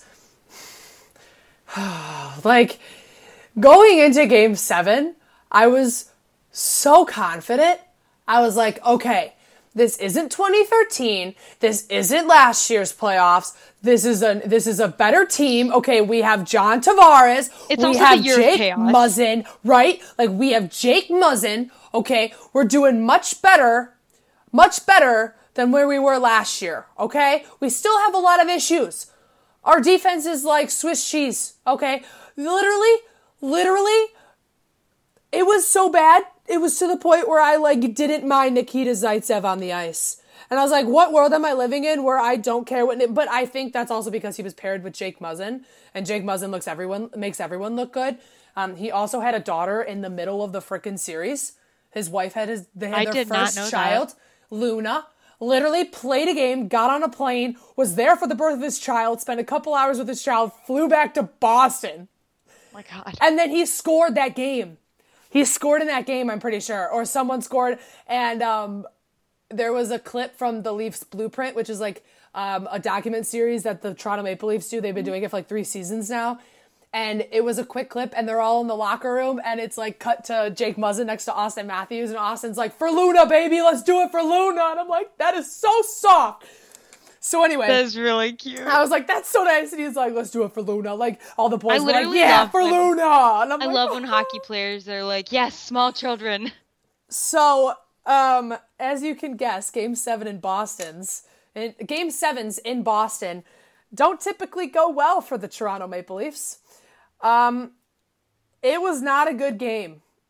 like, going into game seven, I was so confident. I was like, okay, this isn't twenty thirteen. This isn't last year's playoffs. This is a this is a better team. Okay, we have John Tavares. It's we also the have year of Jake chaos. Muzzin, right? Like, we have Jake Muzzin. Okay, we're doing much better, much better than where we were last year. Okay, we still have a lot of issues. Our defense is like Swiss cheese. Okay, literally, literally, it was so bad. It was to the point where I like didn't mind Nikita Zaitsev on the ice. And I was like, what world am I living in where I don't care what... But I think that's also because he was paired with Jake Muzzin. And Jake Muzzin looks everyone makes everyone look good. Um, he also had a daughter in the middle of the frickin' series. His wife had his they had I their did not first know child, that. Luna. Literally played a game, got on a plane, was there for the birth of his child, spent a couple hours with his child, flew back to Boston. Oh my God. And then he scored that game. He scored in that game, I'm pretty sure. Or someone scored. And um, there was a clip from the Leafs Blueprint, which is like um, a document series that the Toronto Maple Leafs do. They've been doing it for like three seasons now. And it was a quick clip, and they're all in the locker room, and it's like cut to Jake Muzzin next to Austin Matthews, and Austin's like, for Luna, baby, let's do it for Luna. And I'm like, that is so soft. So anyway. That's really cute. I was like, that's so nice. And he's like, let's do it for Luna. Like, all the boys I were like, literally yeah, love for when- Luna. And I'm I like, love "Oh." when hockey players are like, yes, small children. So, um, as you can guess, Game Seven in Boston's, in, Game Sevens in Boston, don't typically go well for the Toronto Maple Leafs. Um, it was not a good game.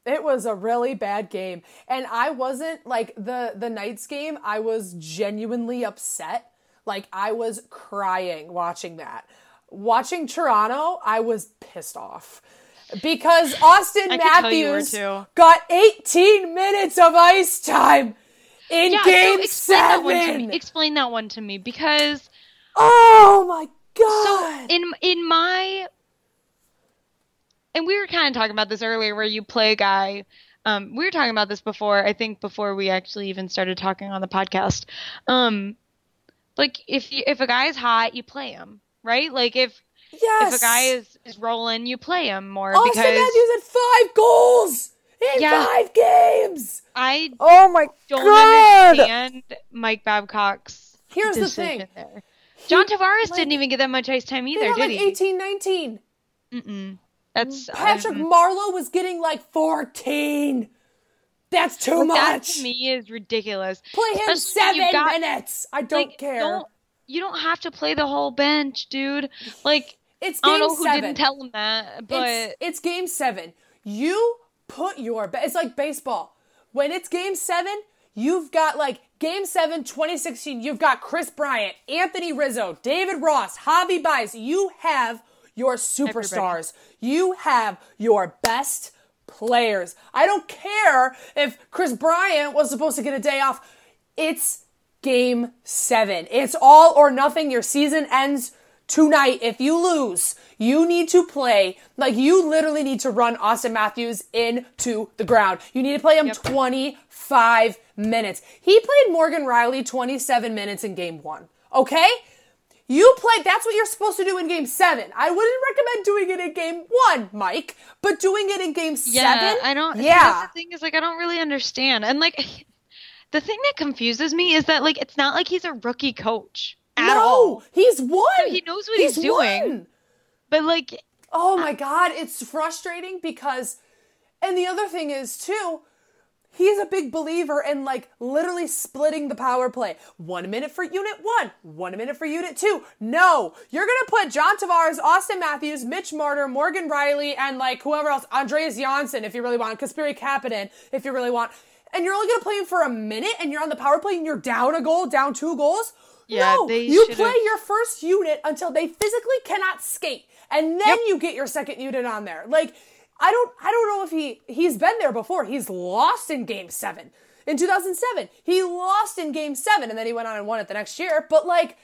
It was a really bad game. And I wasn't, like, the, the Knights game, I was genuinely upset. Like, I was crying watching that. Watching Toronto, I was pissed off. Because Austin I could tell you were Matthews too. got eighteen minutes of ice time in Yeah, game so explain that one to seven. me. Explain that one to me, because Oh my so god. in in my and we were kind of talking about this earlier, where you play a guy. Um, we were talking about this before. I think before we actually even started talking on the podcast. Um, like if you, if a guy is hot, you play him, right? Like if yes. if a guy is, is rolling, you play him more. Austin because Matthews had five goals in Yeah. five games. I Oh my don't god. understand Mike Babcock's Here's the decision thing. there. John Tavares like- didn't even get that much ice time They either, got did like he? eighteen, nineteen. Mm-mm. That's Patrick um, Marleau was getting like fourteen. That's too That much. to me is ridiculous. Play him Especially when seven you've got- minutes. I don't like, care. Don't, you don't have to play the whole bench, dude. Like, It's I game don't know who seven. didn't tell him that, but It's, it's game seven. You put your... be- It's like baseball. When it's game seven, you've got like game seven, twenty sixteen, you've got Chris Bryant, Anthony Rizzo, David Ross, Javi Baez. You have your superstars. You have your best players. I don't care if Chris Bryant was supposed to get a day off. It's game seven. It's all or nothing. Your season ends tonight. If you lose, you need to play, like you literally need to run Austin Matthews into the ground. You need to play him Yep. twenty-five minutes. He played Morgan Riley twenty-seven minutes in game one. Okay? You played, that's what you're supposed to do in game seven. I wouldn't recommend doing it in game one, Mike, but doing it in game yeah, seven? I don't. see, Yeah. that's the thing is, like, I don't really understand. And like, the thing that confuses me is that, like, it's not like he's a rookie coach at no, all. he's won. He knows what he's doing. won. But like, Oh my God, it's frustrating because, and the other thing is too, he's a big believer in like literally splitting the power play. One minute for unit one, one minute for unit two. No, you're going to put John Tavares, Austin Matthews, Mitch Marner, Morgan Riley, and like whoever else, Andreas Janssen if you really want, Kasperi Kapanen if you really want. And you're only going to play him for a minute and you're on the power play and you're down a goal, down two goals. Yeah, no, they you should've- play your first unit until they physically cannot skate. And then Yep. you get your second unit on there. Like, I don't I don't know if he he's been there before. He's lost in game seven. In two thousand seven, he lost in game seven and then he went on and won it the next year. But like,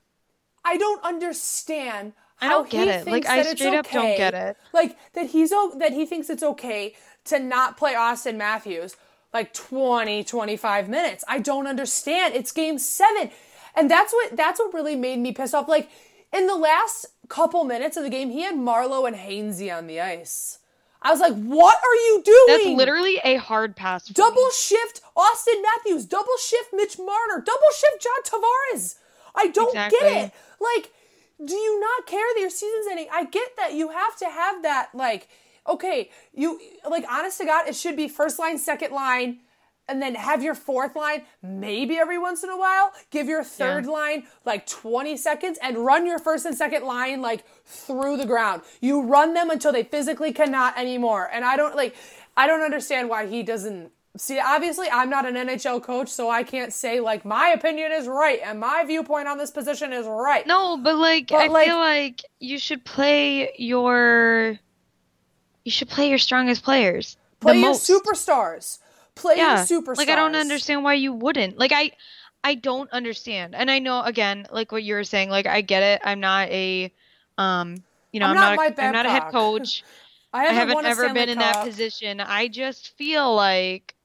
I don't understand I how don't get he it. thinks Like, I that it's straight up don't okay- get it. Like that he's o- that he thinks it's okay to not play Austin Matthews like twenty, twenty-five minutes. I don't understand. It's game seven. And that's what that's what really made me pissed off. Like in the last couple minutes of the game, he had Marleau and Hainsey on the ice. I was like, what are you doing? that's literally a hard pass. For Double me. shift Austin Matthews, double shift Mitch Marner, double shift John Tavares. I don't Exactly. get it. Like, do you not care that your season's ending? I get that you have to have that, like, okay, you, like, honest to God, it should be first line, second line, and then have your fourth line maybe every once in a while. Give your third Yeah. line like twenty seconds and run your first and second line like through the ground. You run them until they physically cannot anymore. And I don't like, I don't understand why he doesn't see. Obviously, I'm not an N H L coach, so I can't say like my opinion is right and my viewpoint on this position is right. No, but like, But, I like- feel like you should play your, you should play your strongest players. Play the your most. superstars. Play yeah. your superstars. Like, I don't understand why you wouldn't. Like, I, I don't understand. And I know, again, like what you were saying, like, I get it. I'm not a, um, you know, I'm I'm, not not, Mike a, I'm not a head Babcock. coach. I I haven't, haven't won a ever Stanley been in that Cup. position. I just feel like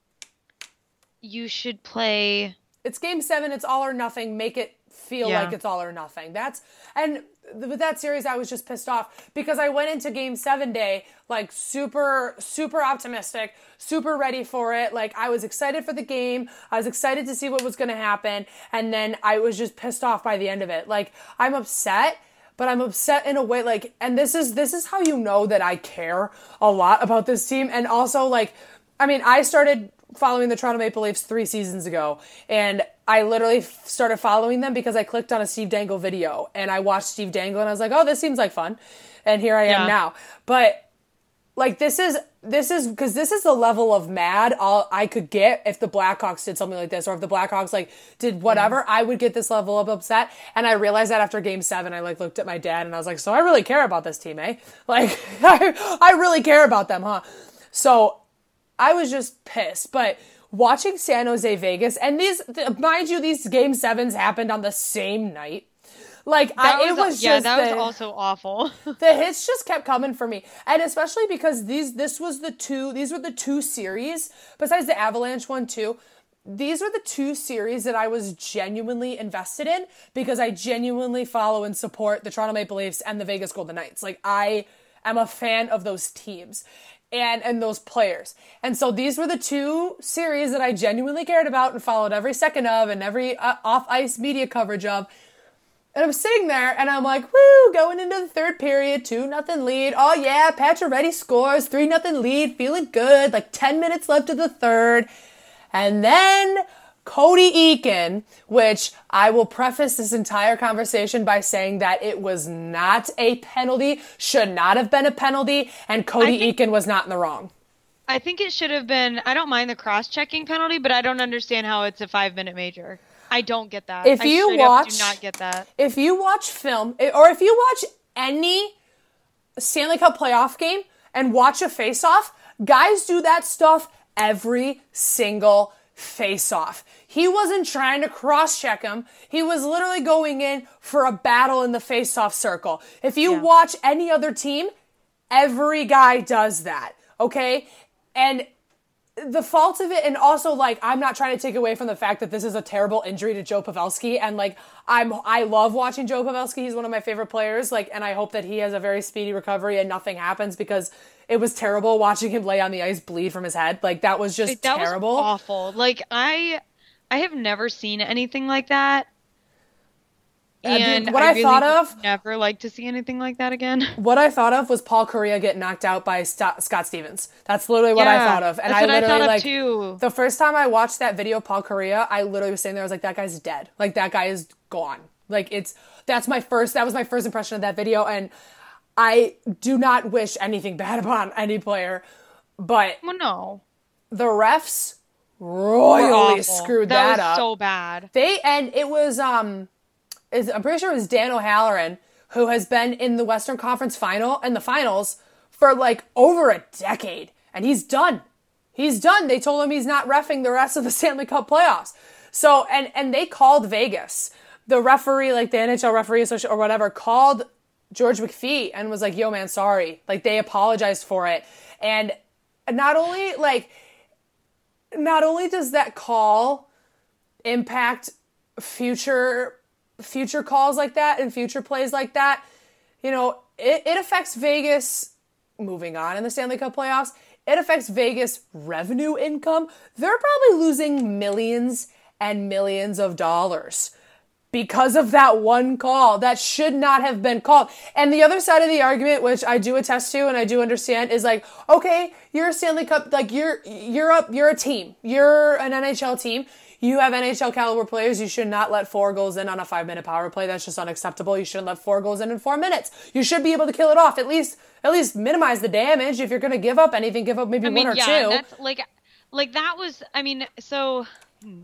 you should play. It's game seven. It's all or nothing. Make it feel Yeah. like it's all or nothing. That's and th- with that series, I was just pissed off because I went into game seven day like super, super optimistic, super ready for it. Like I was excited for the game. I was excited to see what was going to happen, and then I was just pissed off by the end of it. Like I'm upset. But I'm upset in a way, like, and this is this is how you know that I care a lot about this team. And also, like, I mean, I started following the Toronto Maple Leafs three seasons ago, and I literally f- started following them because I clicked on a Steve Dangle video, and I watched Steve Dangle, and I was like, oh, this seems like fun. And here I am Yeah. now. But like this is this is because this is the level of mad I'll, I could get if the Blackhawks did something like this, or if the Blackhawks like did whatever. Yeah. I would get this level of upset, and I realized that after Game Seven, I like looked at my dad and I was like, "So I really care about this team, eh? Like, I, I really care about them, huh?" So I was just pissed, but. Watching San Jose Vegas, and these, mind you, these Game Sevens happened on the same night. Like, I, it was yeah, just that the, was also awful. the hits just kept coming for me, and especially because these, this was the two, these were the two series besides the Avalanche one too. These were the two series that I was genuinely invested in because I genuinely follow and support the Toronto Maple Leafs and the Vegas Golden Knights. Like, I am a fan of those teams. And and those players. And so these were the two series that I genuinely cared about and followed every second of and every uh, off-ice media coverage of. And I'm sitting there and I'm like, woo, going into the third period, two nothing lead. Oh yeah, Pacioretty scores, three nothing lead, feeling good. Like ten minutes left of the third. And then Cody Eakin, which I will preface this entire conversation by saying that it was not a penalty, should not have been a penalty, and Cody think, Eakin was not in the wrong. I think it should have been, I don't mind the cross-checking penalty, but I don't understand how it's a five-minute major. I don't get that. If I you watch, do not get that. If you watch film, or if you watch any Stanley Cup playoff game and watch a face-off, guys do that stuff every single face-off. He wasn't trying to cross-check him. He was literally going in for a battle in the face-off circle. If you yeah. watch any other team, every guy does that, okay? And the fault of it, and also, like, I'm not trying to take away from the fact that this is a terrible injury to Joe Pavelski, and, like, I'm, I love watching Joe Pavelski. He's one of my favorite players, like, and I hope that he has a very speedy recovery and nothing happens, because it was terrible watching him lay on the ice bleed from his head. Like, that was just that terrible. Was awful. Like, I... I have never seen anything like that. And uh, what I, I really thought of never like to see anything like that again. What I thought of was Paul Kariya get knocked out by St- Scott Stevens. That's literally what yeah, I thought of. And that's I what literally I thought like of too. The first time I watched that video of Paul Kariya, I literally was sitting there, I was like, that guy's dead. Like, that guy is gone. Like, it's that's my first that was my first impression of that video, and I do not wish anything bad upon any player. But well, no. The refs royally screwed that, that was up. So bad. They and it was um, is I'm pretty sure it was Dan O'Halloran, who has been in the Western Conference Final and the finals for like over a decade, and he's done. He's done. They told him he's not reffing the rest of the Stanley Cup playoffs. So and and they called Vegas. The referee, like the N H L referee association or whatever, called George McPhee and was like, "Yo, man, sorry." Like, they apologized for it, and not only like. Not only does that call impact future future calls like that and future plays like that, you know, it, it affects Vegas moving on in the Stanley Cup playoffs. It affects Vegas revenue income. They're probably losing millions and millions of dollars because of that one call that should not have been called. And the other side of the argument, which I do attest to and I do understand, is like, okay, you're a Stanley Cup, like you're you're up, you're a team, you're an N H L team. You have N H L caliber players. You should not let four goals in on a five minute power play. That's just unacceptable. You shouldn't let four goals in in four minutes. You should be able to kill it off. At least, at least minimize the damage. If you're going to give up anything, give up maybe I mean, one or yeah, two. That's like, like that was. I mean, so. Hmm.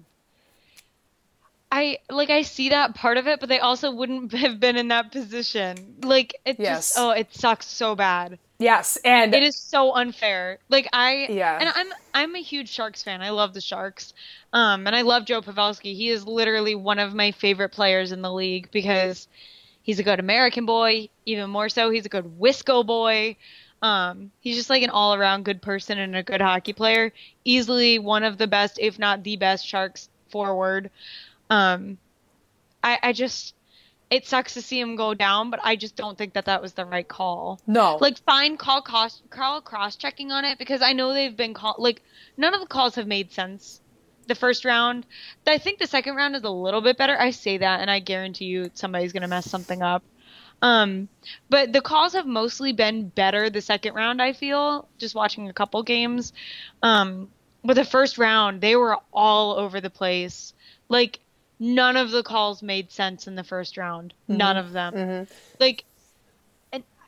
I like I see that part of it, but they also wouldn't have been in that position. Like it yes. just oh, it sucks so bad. Yes, and it is so unfair. Like I yeah. and I'm I'm a huge Sharks fan. I love the Sharks. Um and I love Joe Pavelski. He is literally one of my favorite players in the league because he's a good American boy, even more so he's a good Wisco boy. Um he's just like an all-around good person and a good hockey player. Easily one of the best, if not the best Sharks forward. Um, I, I just, it sucks to see him go down, but I just don't think that that was the right call. No. Like, fine, call, cost, call cross-checking on it, because I know they've been called, like, none of the calls have made sense. The first round, I think the second round is a little bit better. I say that, and I guarantee you somebody's going to mess something up. Um, but the calls have mostly been better the second round, I feel, just watching a couple games. Um, but the first round, they were all over the place. Like, none of the calls made sense in the first round. Mm-hmm. None of them. Mm-hmm. Like, and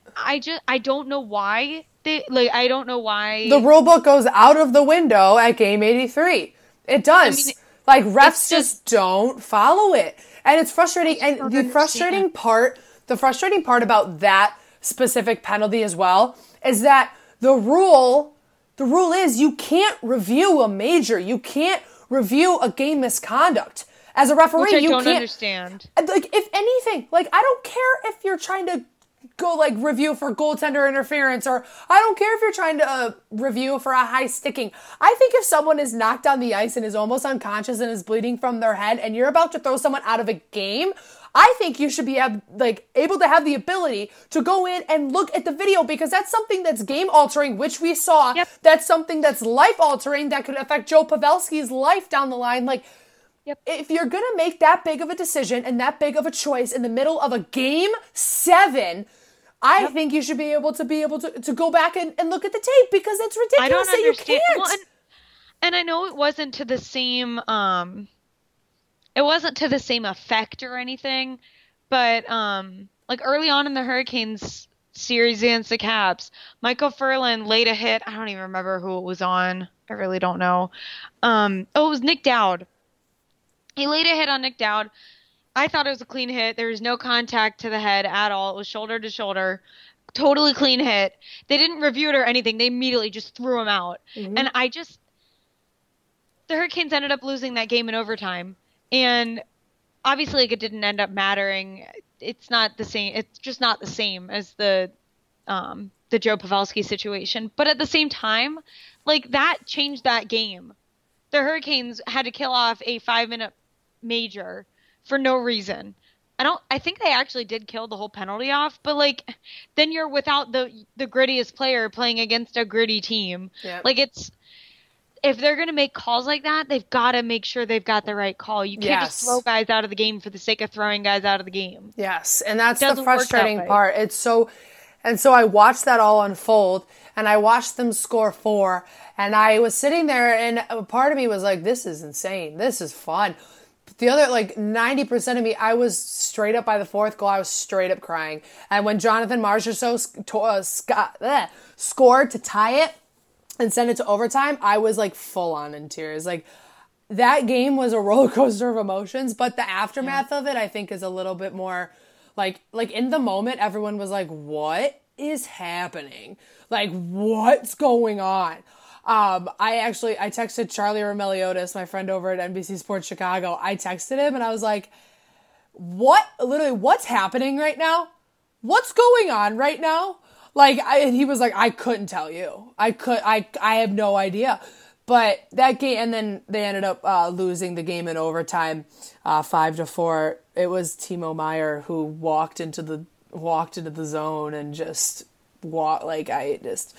I just I don't know why they like I don't know why The rule book goes out of the window at game eighty-three. It does. I mean, like refs just, just don't follow it. And it's frustrating. And the understand. frustrating part, the frustrating part about that specific penalty as well is that the rule, the rule is you can't review a major. You can't review a game misconduct. As a referee, Which I you don't can't understand. Like, if anything, like, I don't care if you're trying to go, like, review for goaltender interference, or I don't care if you're trying to uh, review for a high sticking. I think if someone is knocked on the ice and is almost unconscious and is bleeding from their head, and you're about to throw someone out of a game, I think you should be, like, able to have the ability to go in and look at the video, because that's something that's game-altering, which we saw. Yep. That's something that's life-altering that could affect Joe Pavelski's life down the line. Like, Yep. if you're going to make that big of a decision and that big of a choice in the middle of a game seven, I yep. think you should be able to be able to, to go back and, and look at the tape, because it's ridiculous I don't that understand. you can't. Well, and, and I know it wasn't to the same, um, it wasn't to the same effect or anything, but um, like early on in the Hurricanes series against the Caps, Michael Furlan laid a hit. I don't even remember who it was on. I really don't know. Um, oh, it was Nick Dowd. He laid a hit on Nick Dowd. I thought it was a clean hit. There was no contact to the head at all. It was shoulder to shoulder. Totally clean hit. They didn't review it or anything. They immediately just threw him out. Mm-hmm. And I just... The Hurricanes ended up losing that game in overtime. And obviously like, it didn't end up mattering. It's not the same. It's just not the same as the um, the Joe Pavelski situation. But at the same time, like that changed that game. The Hurricanes had to kill off a five-minute major for no reason. I don't I think they actually did kill the whole penalty off, but like then you're without the the grittiest player playing against a gritty team. Yep. Like it's if they're going to make calls like that, they've got to make sure they've got the right call. You can't yes. just throw guys out of the game for the sake of throwing guys out of the game. Yes, and that's the frustrating part. It's so and so I watched that all unfold, and I watched them score four, and I was sitting there, and a part of me was like, this is insane. This is fun. The other, like, ninety percent of me, I was straight up by the fourth goal. I was straight up crying. And when Jonathan Marchessault uh, sc- uh, scored to tie it and send it to overtime, I was, like, full on in tears. Like, that game was a roller coaster of emotions, but the aftermath yeah. of it, I think, is a little bit more, like, like, in the moment, everyone was like, what is happening? Like, what's going on? Um, I actually, I texted Charlie Romeliotis, my friend over at N B C Sports Chicago. I texted him and I was like, what, literally, what's happening right now? What's going on right now? Like, I, and he was like, I couldn't tell you. I could, I, I have no idea. But that game, and then they ended up, uh, losing the game in overtime, uh, five to four. It was Timo Meier who walked into the, walked into the zone and just walked, like, I just...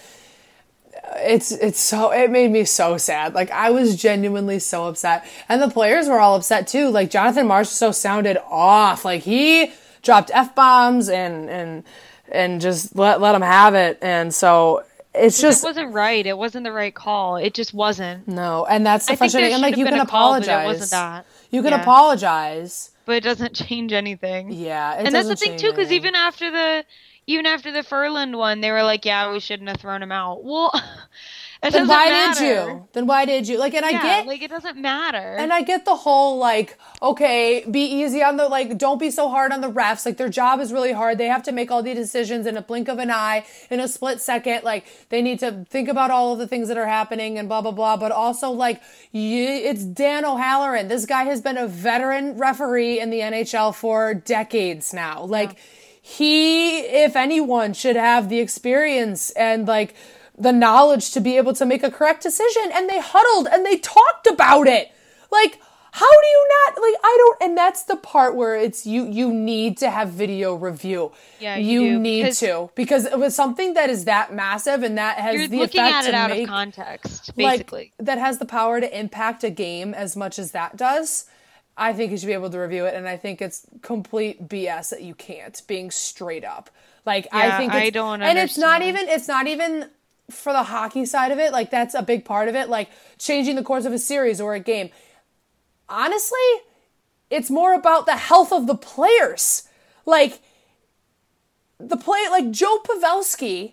It's it's so it made me so sad. Like I was genuinely so upset, and the players were all upset too. Like Jonathan Marchessault sounded off. Like he dropped F bombs and and and just let let him have it. And so it's just it wasn't right. It wasn't the right call. It just wasn't. No, and that's the I frustrating. And like you can apologize. Call, but it wasn't that. You can yeah. apologize, but it doesn't change anything. Yeah, it and that's the thing too, because anything. even after the. Even after the Furland one, they were like, yeah, we shouldn't have thrown him out. Well, it then why matter. did you? Then why did you? Like, and I yeah, get... like, it doesn't matter. And I get the whole, like, okay, be easy on the, like, don't be so hard on the refs. Like, their job is really hard. They have to make all these decisions in a blink of an eye, in a split second. Like, they need to think about all of the things that are happening and blah, blah, blah. But also, like, you, it's Dan O'Halloran. This guy has been a veteran referee in the N H L for decades now. Like... Yeah. He, if anyone, should have the experience and, like, the knowledge to be able to make a correct decision. And they huddled and they talked about it. Like, how do you not, like, I don't, and that's the part where it's, you, you need to have video review. Yeah, you, you do, need because to. Because it was something that is that massive and that has you're the looking effect at it to out make, of context, basically. Like, that has the power to impact a game as much as that does. I think you should be able to review it, and I think it's complete B S that you can't, being straight up. Like, yeah, I think it's, I don't and understand. it's not even, it's not even for the hockey side of it. Like, that's a big part of it. Like, changing the course of a series or a game. Honestly, it's more about the health of the players. Like, the play, like Joe Pavelski,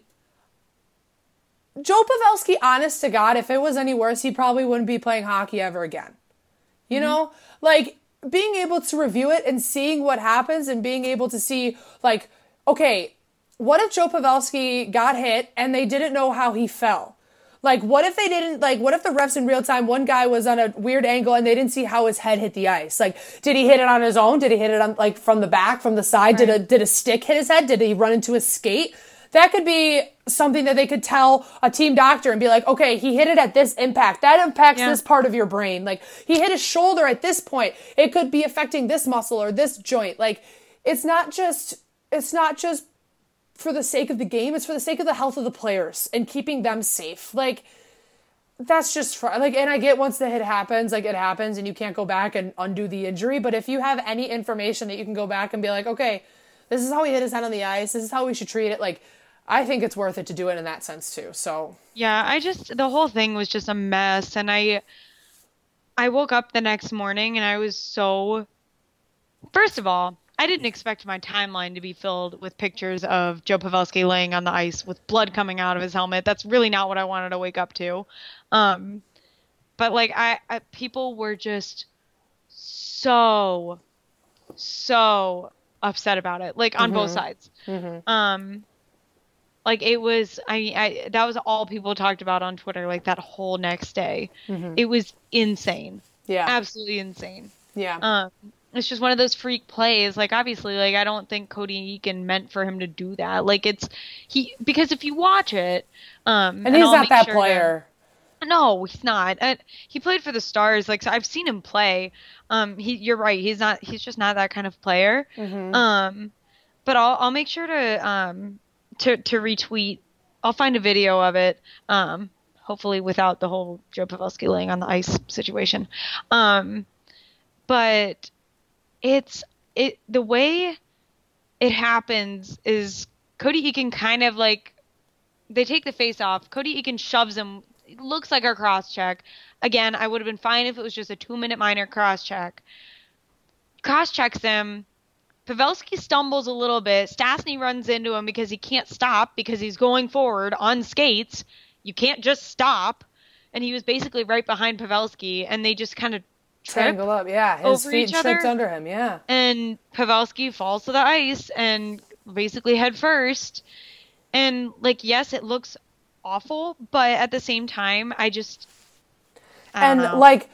Joe Pavelski, honest to God, if it was any worse, he probably wouldn't be playing hockey ever again. You mm-hmm. know, like being able to review it and seeing what happens and being able to see, like, okay, what if Joe Pavelski got hit and they didn't know how he fell? Like, what if they didn't, like, what if the refs in real time, one guy was on a weird angle and they didn't see how his head hit the ice? Like, did he hit it on his own? Did he hit it on, like, from the back, from the side? Right. Did a, did a stick hit his head? Did he run into a skate? That could be something that they could tell a team doctor and be like, okay, he hit it at this impact. That impacts yeah. this part of your brain. Like, he hit his shoulder at this point. It could be affecting this muscle or this joint. Like, it's not just, it's not just for the sake of the game. It's for the sake of the health of the players and keeping them safe. Like, that's just for, like, and I get once the hit happens, like, it happens and you can't go back and undo the injury. But if you have any information that you can go back and be like, okay, this is how he hit his head on the ice. This is how we should treat it. Like, I think it's worth it to do it in that sense too. So yeah, I just, the whole thing was just a mess. And I, I woke up the next morning and I was so, first of all, I didn't expect my timeline to be filled with pictures of Joe Pavelski laying on the ice with blood coming out of his helmet. That's really not what I wanted to wake up to. Um, but like I, I people were just so, so upset about it, like on mm-hmm. both sides. Mm-hmm. Um, Like it was, I, I, that was all people talked about on Twitter, like that whole next day. Mm-hmm. It was insane. Yeah. Absolutely insane. Yeah. Um, it's just one of those freak plays. Like, obviously, like, I don't think Cody Eakin meant for him to do that. Like, it's, he, because if you watch it, um, and he's and not that sure player. That, no, he's not. Uh, he played for the Stars. Like, so I've seen him play. Um, he, you're right. He's not, he's just not that kind of player. Mm-hmm. Um, but I'll, I'll make sure to, um, to to retweet. I'll find a video of it, um, hopefully without the whole Joe Pavelski laying on the ice situation. Um, but it's it the way it happens is Cody Eakin kind of like, they take the face off. Cody Eakin shoves him. It looks like a cross check. Again, I would have been fine if it was just a two minute minor cross check. Cross checks him. Pavelski stumbles a little bit. Stastny runs into him because he can't stop because he's going forward on skates. You can't just stop. And he was basically right behind Pavelski, and they just kind of triangle up. Yeah, his feet tripped under him. Yeah, and Pavelski falls to the ice and basically head first. And like, yes, it looks awful, but at the same time, I just I and don't know. like.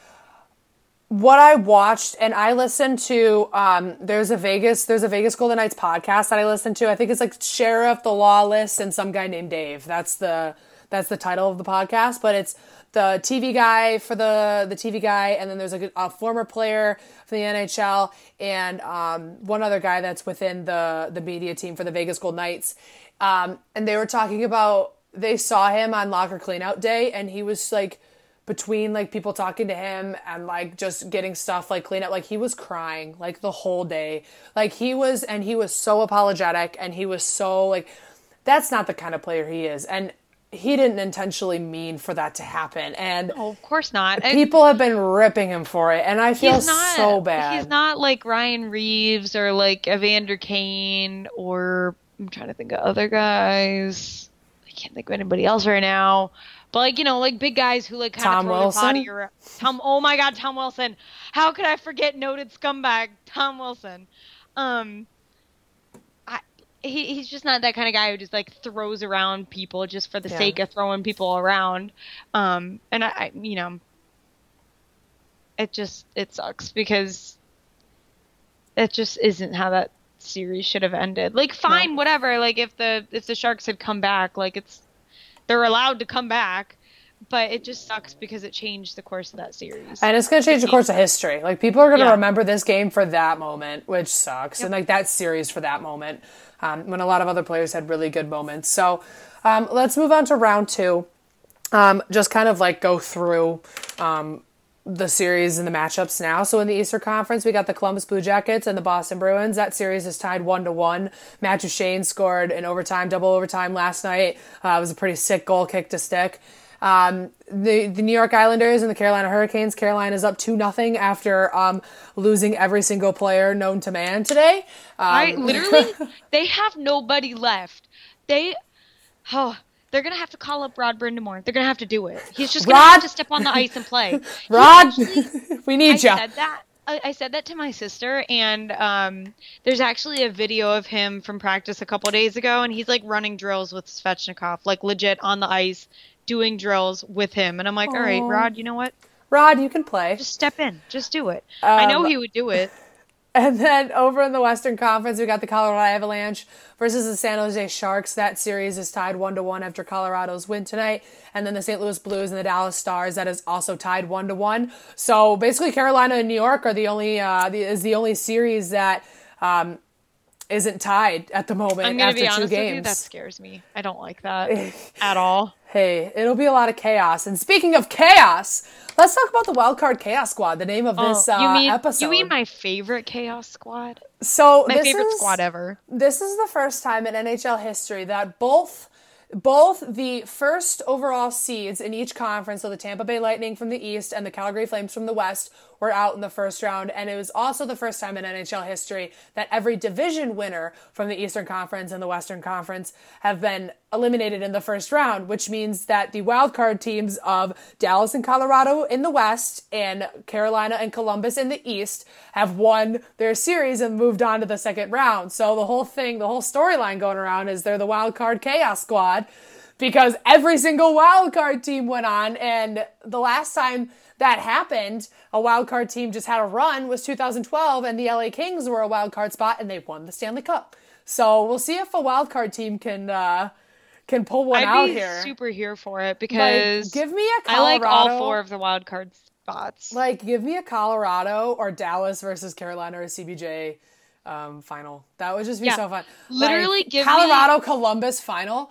What I watched, and I listened to, um, there's a Vegas, there's a Vegas Golden Knights podcast that I listened to. I think it's like Sheriff, the Lawless, and some guy named Dave. That's the, that's the title of the podcast, but it's the T V guy for the, the T V guy. And then there's like a, a former player for the N H L and, um, one other guy that's within the, the media team for the Vegas Golden Knights. Um, and they were talking about, they saw him on locker cleanout day and he was like, between like people talking to him and like just getting stuff like clean up, like he was crying like the whole day. Like he was, and he was so apologetic and he was so like, that's not the kind of player he is. And he didn't intentionally mean for that to happen. And oh, of course not. People have been ripping him for it. And I feel not, so bad. He's not like Ryan Reeves or like Evander Kane or I'm trying to think of other guys. I can't think of anybody else right now. But, like, you know, like, big guys who, like, kind Tom of throw Wilson? their body around. Tom, oh, my God, Tom Wilson. How could I forget noted scumbag Tom Wilson? Um, I, he, he's just not that kind of guy who just, like, throws around people just for the yeah. sake of throwing people around. Um, and, I, I, you know, it just, it sucks because it just isn't how that series should have ended. Like, fine, no. whatever. Like, if the if the Sharks had come back, like, it's, they're allowed to come back, but it just sucks because it changed the course of that series. And it's going to change the course of history. Like, people are going to yeah. remember this game for that moment, which sucks. Yep. And, like, that series for that moment, um, when a lot of other players had really good moments. So, um, let's move on to round two. Um, just kind of, like, go through um, the series and the matchups now. So in the Eastern Conference, we got the Columbus Blue Jackets and the Boston Bruins. That series is tied one to one. Matt Duchene scored in overtime, double overtime last night. Uh, it was a pretty sick goal, kick to stick. Um, the the New York Islanders and the Carolina Hurricanes. Carolina's up two nothing after um, losing every single player known to man today. Um, I literally, they have nobody left. They, oh, they're gonna have to call up Rod Brindamore. They're gonna have to do it. He's just gonna Rod? have to step on the ice and play. Rod, Actually, we need I you. said that. I, I said that to my sister, and um, there's actually a video of him from practice a couple days ago, and he's like running drills with Svechnikov, like legit on the ice, doing drills with him. And I'm like, all right, Aw. Rod, you know what? Rod, you can play. Just step in. Just do it. I know Um, he would do it. And then over in the Western Conference, we got the Colorado Avalanche versus the San Jose Sharks. That series is tied one to one after Colorado's win tonight. And then the Saint Louis Blues and the Dallas Stars, that is also tied one to one. So basically, Carolina and New York are the only uh, the, is the only series that um, isn't tied at the moment I'm gonna after be two honest games. with you, that scares me. I don't like that at all. Hey, it'll be a lot of chaos. And speaking of chaos, let's talk about the Wildcard Chaos Squad, the name of this Oh, you uh, mean episode. you mean my favorite Chaos Squad? so My this favorite is, squad ever. This is the first time in N H L history that both both the first overall seeds in each conference, so the Tampa Bay Lightning from the East and the Calgary Flames from the West, were out in the first round. And it was also the first time in N H L history that every division winner from the Eastern Conference and the Western Conference have been eliminated in the first round, which means that the wildcard teams of Dallas and Colorado in the West and Carolina and Columbus in the East have won their series and moved on to the second round. So the whole thing, the whole storyline going around is they're the wildcard chaos squad because every single wildcard team went on. And the last time that happened, a wildcard team just had a run, was two thousand twelve, and the L A Kings were a wildcard spot and they won the Stanley Cup. So we'll see if a wildcard team can uh, can pull one I'd out be here. super here for it because Like, give me a I Colorado. like all four of the wild card spots. Like, give me a Colorado or Dallas versus Carolina or C B J um, final. That would just be Yeah. so fun. Literally, Like, give me- Colorado Columbus final.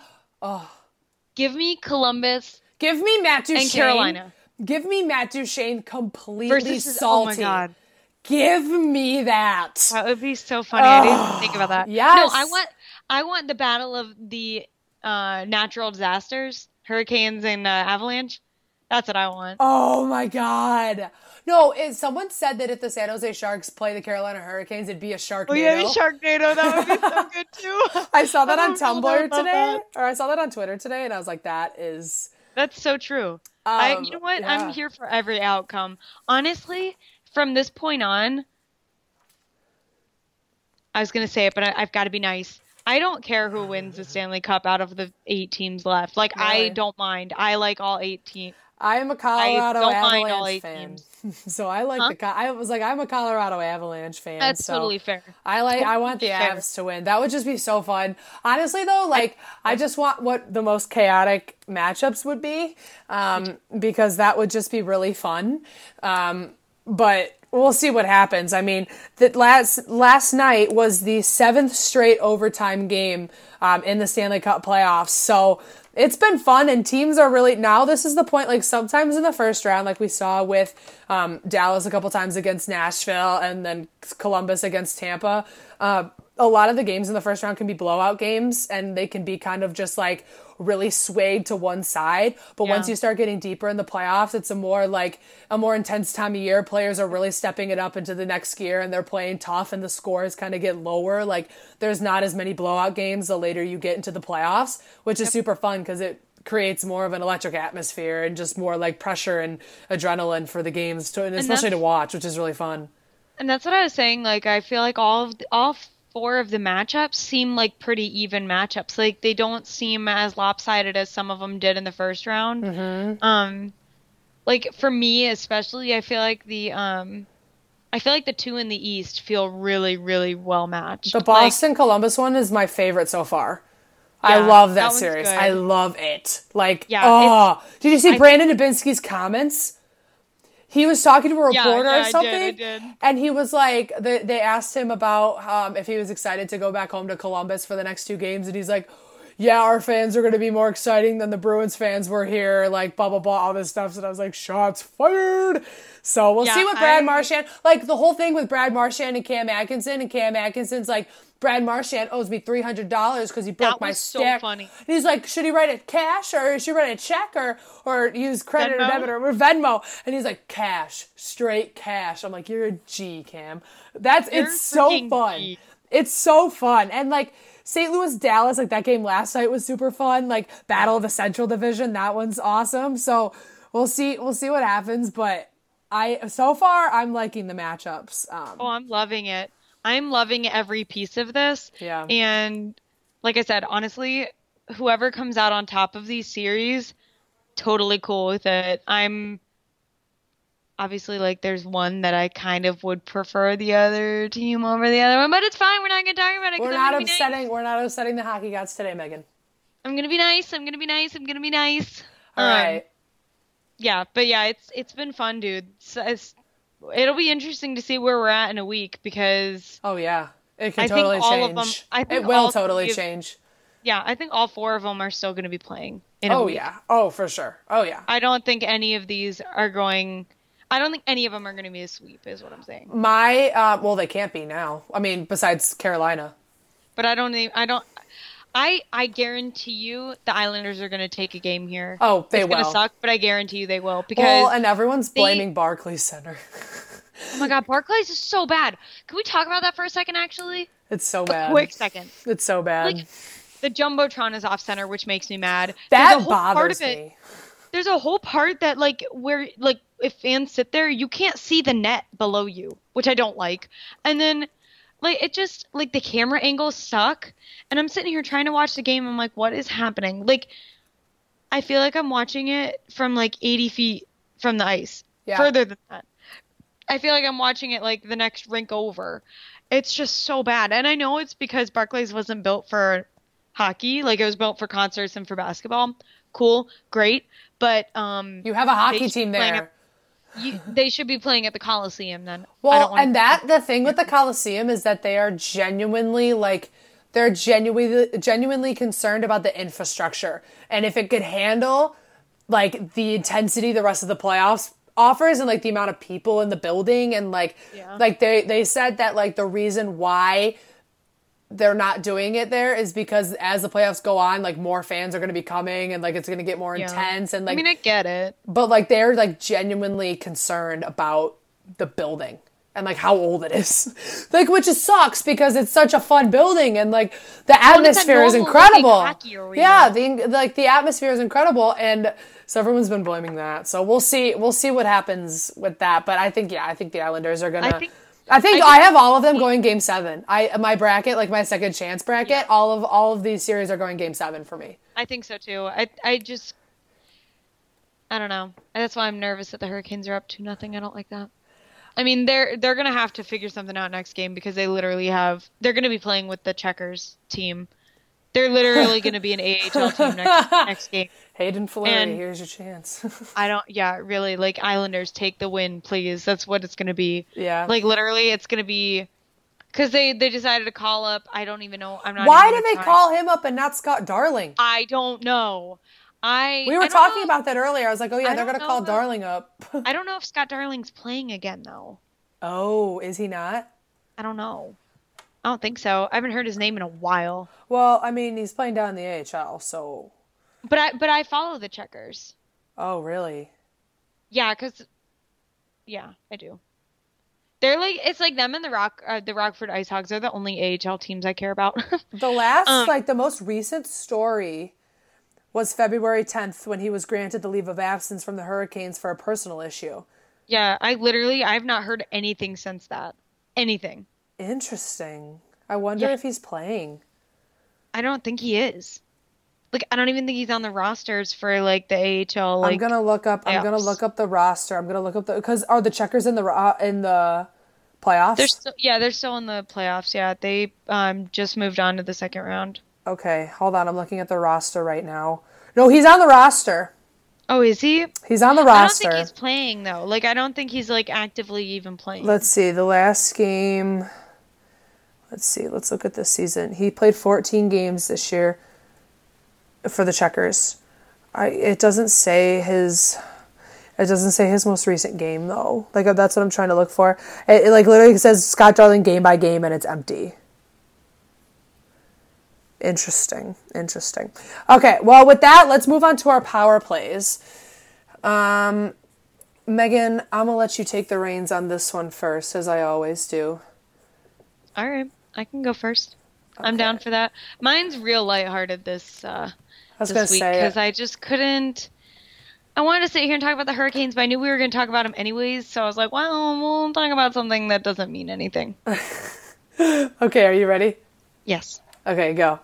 Give me Columbus Give me Matt Duchene. and Carolina Give me Matt Duchene completely versus. salty. Oh my god, Give me that. that would be so funny. I didn't even think about that. yes. No, I want I want the battle of the uh, natural disasters, hurricanes and uh, avalanche. That's what I want. Oh my god. No, it, someone said that if the San Jose Sharks play the Carolina Hurricanes, it'd be a Sharknado. Oh yeah, Sharknado. That would be so good too. I saw that I on don't know Tumblr about today, that. or I saw that on Twitter today, and I was like, that is... That's so true. I, Um, you know what? yeah. I'm here for every outcome. Honestly, from this point on, I was gonna say it, but I, I've got to be nice. I don't care who wins the Stanley Cup out of the eight teams left. Like I Really? don't mind. I like all eight teams. I am a Colorado don't mind all Avalanche eight fan, teams. so I like Huh? the. Co- I was like, I'm a Colorado Avalanche fan. That's so totally fair. I like. I want the Totally fair. Avs to win. That would just be so fun. Honestly, though, like I just want what the most chaotic matchups would be, um, because that would just be really fun. Um, but we'll see what happens. I mean, that last last night was the seventh straight overtime game um, in the Stanley Cup playoffs. So it's been fun, and teams are really now. This is the point. Like sometimes in the first round, like we saw with um, Dallas a couple times against Nashville, and then Columbus against Tampa. Uh, a lot of the games in the first round can be blowout games, and they can be kind of just like really swayed to one side. But Yeah. once you start getting deeper in the playoffs, it's a more like a more intense time of year. Players are really stepping it up into the next gear, and they're playing tough, and the scores kind of get lower. Like there's not as many blowout games the later you get into the playoffs, which is super fun because it creates more of an electric atmosphere and just more like pressure and adrenaline for the games, to, and especially to that's- watch, which is really fun. And that's what I was saying. Like I feel like all of the, all four of the matchups seem like pretty even matchups. Like they don't seem as lopsided as some of them did in the first round. Mm-hmm. Um, like for me especially, I feel like the um, I feel like the two in the East feel really, really well matched. The Like, Boston Columbus one is my favorite so far. I Yeah, love that, that one's series. good. I love it. Like, Yeah, oh, did you see I- Brandon Dubinsky's comments? He was talking to a Yeah, reporter yeah, I or did, something, I did. and he was like, they, they asked him about um, if he was excited to go back home to Columbus for the next two games, and he's like, yeah, our fans are going to be more exciting than the Bruins fans were here, like, blah, blah, blah, all this stuff. And I was like, shots fired. So we'll Yeah, see what Brad I- Marchand, like, the whole thing with Brad Marchand and Cam Atkinson, and Cam Atkinson's like, Brad Marchand owes me three hundred dollars because he broke That my was so stack. funny. And he's like, should he write it cash or should he write a check or, or use credit Venmo? or debit or Venmo? And he's like, cash, straight cash. I'm like, you're a G, Cam. That's, You're it's so freaking fun. G. It's so fun. And like, Saint Louis Dallas, like that game last night was super fun. Like Battle of the Central Division, that one's awesome. So we'll see, we'll see what happens. But I, so far, I'm liking the matchups. Um, Oh, I'm loving it. I'm loving every piece of this. Yeah. And like I said, honestly, whoever comes out on top of these series, totally cool with it. I'm obviously like there's one that I kind of would prefer the other team over the other one, but it's fine. We're not going to talk about it. 'cause we're I'm not gonna be nice. upsetting, we're not upsetting the hockey gods today, Megan. I'm going to be nice. I'm going to be nice. I'm going to be nice. All Um, right. Yeah, but yeah, it's it's been fun, dude. It's, it's, it'll be interesting to see where we're at in a week because Oh yeah. It can I think totally all change. of them- I think it will all totally three of- change. yeah, I think all four of them are still going to be playing in a Oh week. yeah. Oh, for sure. Oh yeah. I don't think any of these are going. I don't think any of them are going to be a sweep, is what I'm saying. My, uh, well, they can't be now. I mean, besides Carolina. But I don't. Even, I don't. I I guarantee you the Islanders are going to take a game here. Oh, they it's will. going to suck, but I guarantee you they will because. Well, and everyone's they- blaming Barclays Center. Oh my God, Barclays is so bad. Can we talk about that for a second? Actually, It's so a bad. quick second. It's so bad. Like the jumbotron is off center, which makes me mad. that There's a whole part bothers of it- me. There's a whole part that like where like if fans sit there, you can't see the net below you, which I don't like. And then like it just like the camera angles suck. And I'm sitting here trying to watch the game. I'm like, what is happening? Like I feel like I'm watching it from like eighty feet from the ice. Yeah. Further than that. I feel like I'm watching it like the next rink over. It's just so bad. And I know it's because Barclays wasn't built for hockey. Like it was built for concerts and for basketball. Cool. Great. But um You have a hockey they should team be playing there. at- you, they should be playing at the Coliseum then. I don't Well, wanna- and that, the thing with the Coliseum is that they are genuinely, like, they're genuinely, genuinely concerned about the infrastructure. And if it could handle, like, the intensity the rest of the playoffs offers and, like, the amount of people in the building and, like, Yeah. like, they, they said that, like, the reason why they're not doing it there is because as the playoffs go on, like, more fans are going to be coming and, like, it's going to get more Yeah. intense and, like, I mean, I get it. but like they're like genuinely concerned about the building and like how old it is. Like, which just sucks because it's such a fun building and like the and it's a atmosphere is normal, like, incredible. hockey arena. Yeah, the like the atmosphere is incredible and so everyone's been blaming that. So we'll see we'll see what happens with that, but I think yeah, I think the Islanders are going to I think- I think I I, think- have all of them going game seven. I my bracket, like my second chance bracket, all of all of these series are going game seven for me. I think so too. I I just I don't know. That's why I'm nervous that the Hurricanes are up to nothing. I don't like that. I mean, they're they're gonna have to figure something out next game because they literally have they're gonna be playing with the Checkers team. They're literally gonna be an A H L team next next game. Hayden Fleury, And- here's your chance. I don't. Yeah, really. Like Islanders, take the win, please. That's what it's gonna be. Yeah. Like literally, it's gonna be because they they decided to call up. I don't even know. I'm not. Why even did they gonna try. call him up and not Scott Darling? I don't know. I We I were don't talking know- about that earlier. I was like, oh yeah, I they're don't going to call know, though. Darling up. I don't know if Scott Darling's playing again though. Oh, is he not? I don't know. I don't think so. I haven't heard his name in a while. Well, I mean, he's playing down in the A H L, so. But I but I follow the Checkers. Oh, really? Yeah, cause yeah, I do. They're like it's like them and the Rock uh, the Rockford Ice Hogs are the only A H L teams I care about. The last, Um, like, the most recent story was February tenth when he was granted the leave of absence from the Hurricanes for a personal issue. Yeah, I literally I've not heard anything since that. Anything. Interesting. I wonder Yeah. if he's playing. I don't think he is. Like I don't even think he's on the rosters for like the A H L. Like I'm gonna look up. I'm gonna playoffs. look up the roster. I'm gonna look up the because are the Checkers in the ro- in the playoffs? they're still, yeah they're still in the playoffs. Yeah, they um just moved on to the second round. Okay, hold on. I'm looking at the roster right now. No, he's on the roster. Oh, is he? He's on the I don't roster. think he's playing though. Like I don't think he's like actively even playing. Let's see. The last game. Let's see. Let's look at this season. He played fourteen games this year. for the Checkers. I, it doesn't say his... It doesn't say his most recent game, though. Like, that's what I'm trying to look for. It, it like, literally says Scott Darling game by game, and it's empty. Interesting. Interesting. Okay, well, with that, let's move on to our power plays. Um, Megan, I'm going to let you take the reins on this one first, as I always do. All right, I can go first. Okay. I'm down for that. Mine's real lighthearted this, uh, I was this week, say because I just couldn't... I wanted to sit here and talk about the Hurricanes, but I knew we were going to talk about them anyways, so I was like, well, we'll talk about something that doesn't mean anything. Okay, are you ready? Yes. Okay, go.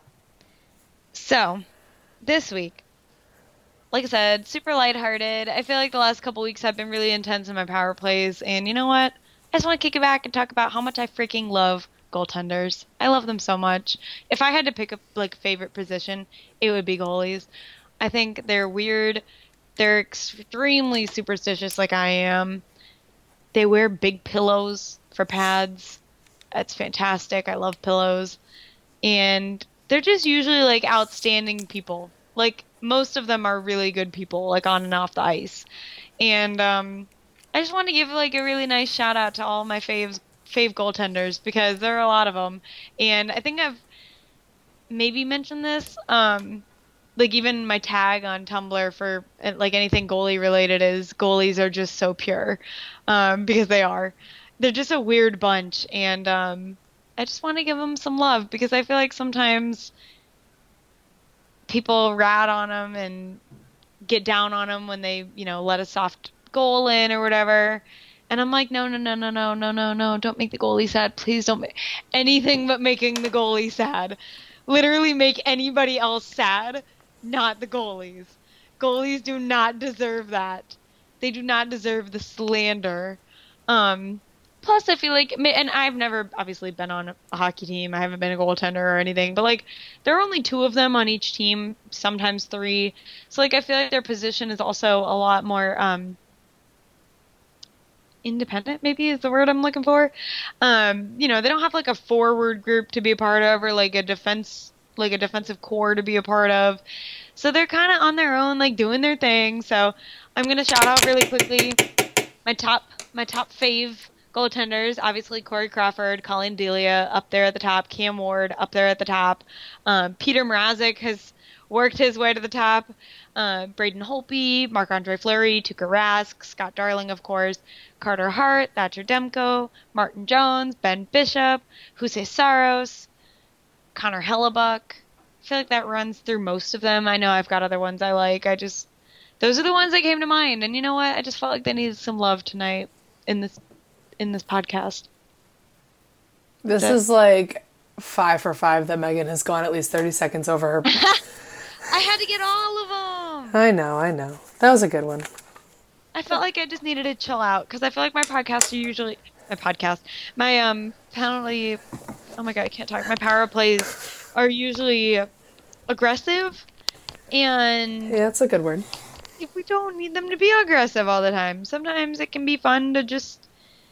So, this week, like I said, super lighthearted. I feel like the last couple weeks have been really intense in my power plays, and you know what? I just want to kick it back and talk about how much I freaking love goaltenders. I love them so much. If I had to pick a like favorite position, it would be goalies. I think they're weird. They're extremely superstitious like I am. They wear big pillows for pads. That's fantastic. I love pillows. And they're just usually like outstanding people. Like most of them are really good people, like on and off the ice. And um, I just want to give like a really nice shout out to all my faves, fave goaltenders, because there are a lot of them. And I think I've maybe mentioned this. Um, Like, even my tag on Tumblr for, like, anything goalie related is goalies are just so pure, um, because they are. They're just a weird bunch, and um, I just want to give them some love, because I feel like sometimes people rat on them and get down on them when they, you know, let a soft goal in or whatever. And I'm like, no, no, no, no, no, no, no, no, don't make the goalie sad. Please don't make anything but making the goalie sad. Literally make anybody else sad. Not the goalies. Goalies do not deserve that. They do not deserve the slander. Um, plus, I feel like, and I've never obviously been on a hockey team. I haven't been a goaltender or anything, but like, there are only two of them on each team, sometimes three. So like, I feel like their position is also a lot more um, independent, maybe is the word I'm looking for. Um, you know, they don't have like a forward group to be a part of, or like a defense like a defensive core to be a part of. So they're kind of on their own, like doing their thing. So I'm going to shout out really quickly my top, my top fave goaltenders, obviously Corey Crawford, Colin Delia up there at the top, Cam Ward up there at the top. Um, Peter Mrazek has worked his way to the top. Uh, Braden Holtby, Marc-Andre Fleury, Tuukka Rask, Scott Darling, of course, Carter Hart, Thatcher Demko, Martin Jones, Ben Bishop, Jose Saros, Connor Hellebuck. I feel like that runs through most of them. I know I've got other ones I like. I just, those are the ones that came to mind. And you know what? I just felt like they needed some love tonight in this, in this podcast. This that, is like five for five that Megan has gone at least thirty seconds over her. I had to get all of them. I know, I know. That was a good one. I felt like I just needed to chill out, because I feel like my podcasts are usually, my podcast, my um penalty, oh my god, I can't talk. My power plays are usually aggressive, and yeah, that's a good word. If we don't need them to be aggressive all the time, sometimes it can be fun to just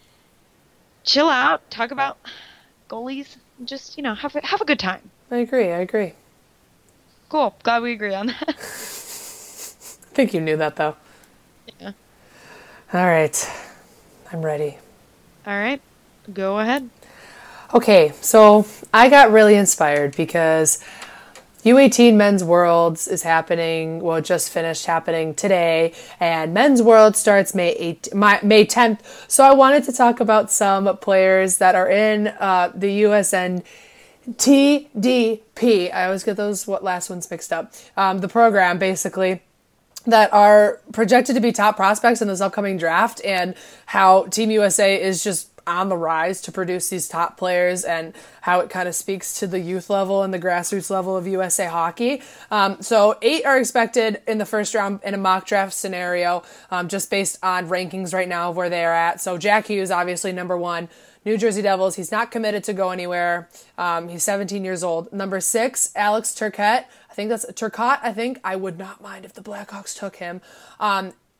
chill out, talk about goalies, and just, you know, have a, have a good time. I agree. I agree. Cool. Glad we agree on that. I think you knew that, though. Yeah. All right. I'm ready. All right. Go ahead. Okay, so I got really inspired because U eighteen Men's Worlds is happening, well, it just finished happening today, and Men's World starts May eighth, May tenth, so I wanted to talk about some players that are in uh, the U S N T D P. I always get those what last ones mixed up. Um, the program, basically, that are projected to be top prospects in this upcoming draft, and how Team U S A is just on the rise to produce these top players, and how it kind of speaks to the youth level and the grassroots level of U S A hockey. Um, so eight are expected in the first round in a mock draft scenario, um, just based on rankings right now of where they are at. So Jack Hughes, obviously number one, New Jersey Devils. He's not committed to go anywhere. Um, he's seventeen years old. Number six, Alex Turcotte. I think that's Turcotte. I think I would not mind if the Blackhawks took him. Um,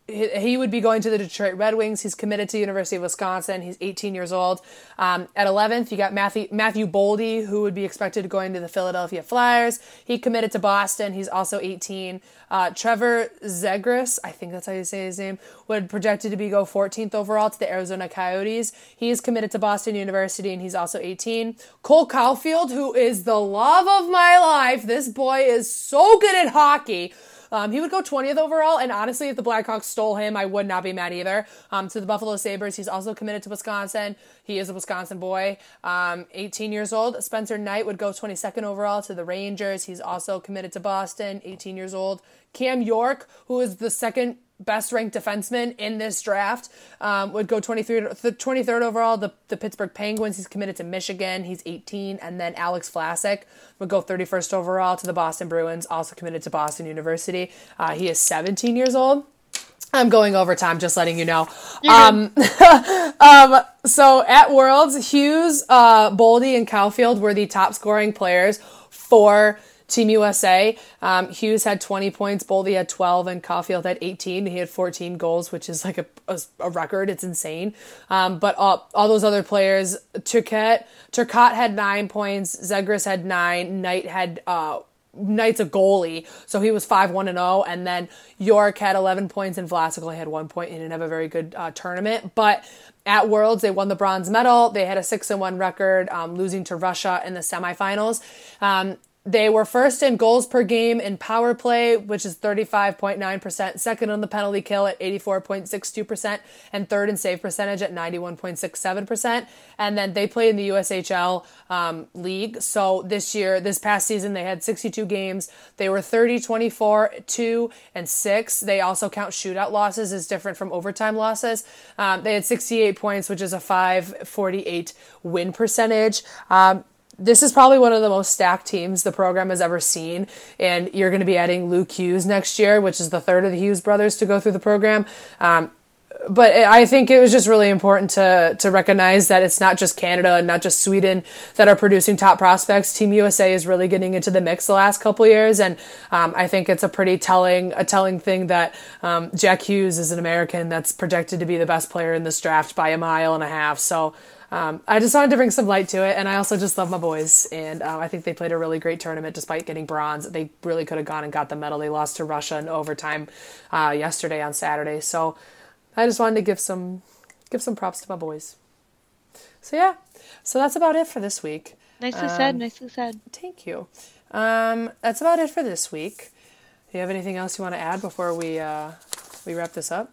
he, he would be going to the Detroit Red Wings. He's committed to the University of Wisconsin. He's eighteen years old. Um, at eleventh, you got Matthew, Matthew Boldy, who would be expected to go into the Philadelphia Flyers. He committed to Boston. He's also eighteen. Uh, Trevor Zegras, I think that's how you say his name, would projected to be go fourteenth overall to the Arizona Coyotes. He is committed to Boston University, and he's also eighteen. Cole Caulfield, who is the love of my life. This boy is so good at hockey. Um, he would go twentieth overall, and honestly, if the Blackhawks stole him, I would not be mad either. Um, to the Buffalo Sabres, he's also committed to Wisconsin. He is a Wisconsin boy, um, eighteen years old. Spencer Knight would go twenty-second overall to the Rangers. He's also committed to Boston, eighteen years old. Cam York, who is the second best ranked defenseman in this draft, um, would go twenty-third, twenty-third overall. The, the Pittsburgh Penguins, he's committed to Michigan. He's eighteen. And then Alex Vlasic would go thirty-first overall to the Boston Bruins, also committed to Boston University. Uh, he is seventeen years old. I'm going over time, just letting you know. Um, um, so at Worlds, Hughes, uh, Boldy, and Caulfield were the top scoring players for Team U S A. Um, Hughes had twenty points, Boldy had twelve, and Caulfield had eighteen. He had fourteen goals, which is like a, a, a record. It's insane. Um, but all, all those other players, Turcotte, Turcotte had nine points, Zegras had nine, Knight had uh, Knight's a goalie, so he was five one and oh, and then York had eleven points, and Vlasic only had one point. He didn't have a very good uh, tournament, but at Worlds, they won the bronze medal. They had a six and one record, um, losing to Russia in the semifinals. Um, They were first in goals per game in power play, which is thirty-five point nine percent, second on the penalty kill at eighty-four point six two percent, and third in save percentage at ninety-one point six seven percent. And then they play in the U S H L um, league. So this year, this past season, they had sixty-two games. They were thirty, twenty-four, two, and six. They also count shootout losses as different from overtime losses. Um, they had sixty-eight points, which is a five forty-eight win percentage. Um, This is probably one of the most stacked teams the program has ever seen, and you're going to be adding Luke Hughes next year, which is the third of the Hughes brothers to go through the program. Um, but I think it was just really important to to recognize that it's not just Canada and not just Sweden that are producing top prospects. Team U S A is really getting into the mix the last couple of years, and um, I think it's a pretty telling a telling thing that um, Jack Hughes is an American that's projected to be the best player in this draft by a mile and a half. So Um, I just wanted to bring some light to it, and I also just love my boys, and uh, I think they played a really great tournament despite getting bronze. They really could have gone and got the medal. They lost to Russia in overtime uh, yesterday on Saturday, so I just wanted to give some give some props to my boys. So yeah, so that's about it for this week. Nicely um, said, nicely said. Thank you. Um, that's about it for this week. Do you have anything else you want to add before we uh, we wrap this up?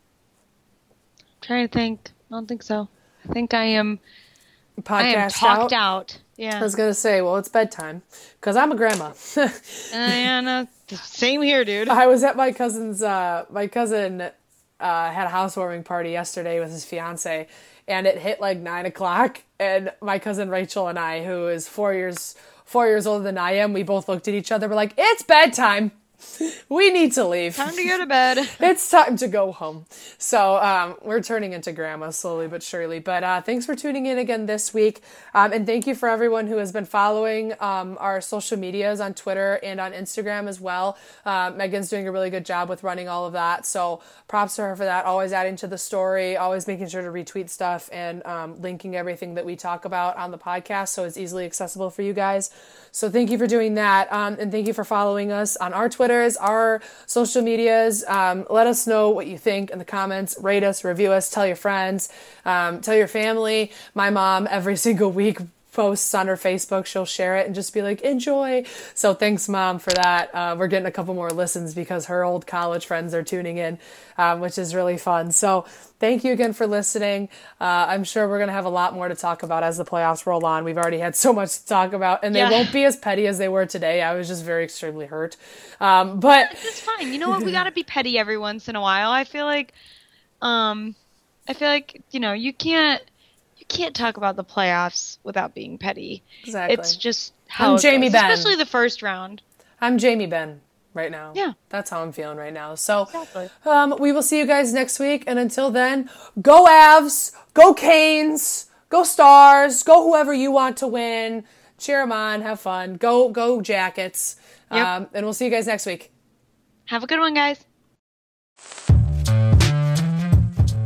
I'm trying to think. I don't think so. I think I am. Podcast I am talked out. out. Yeah. I was gonna say, well, it's bedtime because I'm a grandma. uh, yeah, no, same here, dude. I was at my cousin's. Uh, my cousin uh, had a housewarming party yesterday with his fiance, and it hit like nine o'clock. And my cousin Rachel and I, who is four years four years older than I am, we both looked at each other. We're like, "It's bedtime. We need to leave. Time to go to bed. It's time to go home." So um, we're turning into grandma slowly but surely. But uh, thanks for tuning in again this week. Um, and thank you for everyone who has been following um, our social medias on Twitter and on Instagram as well. Uh, Megan's doing a really good job with running all of that. So props to her for that. Always adding to the story, always making sure to retweet stuff and um, linking everything that we talk about on the podcast so it's easily accessible for you guys. So thank you for doing that. Um, and thank you for following us on our Twitters, our social medias. Um, let us know what you think in the comments. Rate us, review us, tell your friends, um, tell your family. My mom every single week posts on her Facebook. She'll share it and just be like, enjoy. So thanks, Mom, for that. Uh, we're getting a couple more listens because her old college friends are tuning in, um, which is really fun. So thank you again for listening. Uh, I'm sure we're going to have a lot more to talk about as the playoffs roll on. We've already had so much to talk about, and they Yeah. won't be as petty as they were today. I was just very extremely hurt. Um, but It's fine. You know what? We gotta be petty every once in a while. I feel like, um, I feel like you know you can't you can't talk about the playoffs without being petty. Exactly. It's just how I'm it Jamie goes, Benn. especially the first round. I'm Jamie Benn right now. Yeah. That's how I'm feeling right now. So Exactly. um, we will see you guys next week. And until then, go Avs, go Canes, go Stars, go whoever you want to win. Cheer them on, have fun. Go, go Jackets. Yep. Um, and we'll see you guys next week. Have a good one, guys.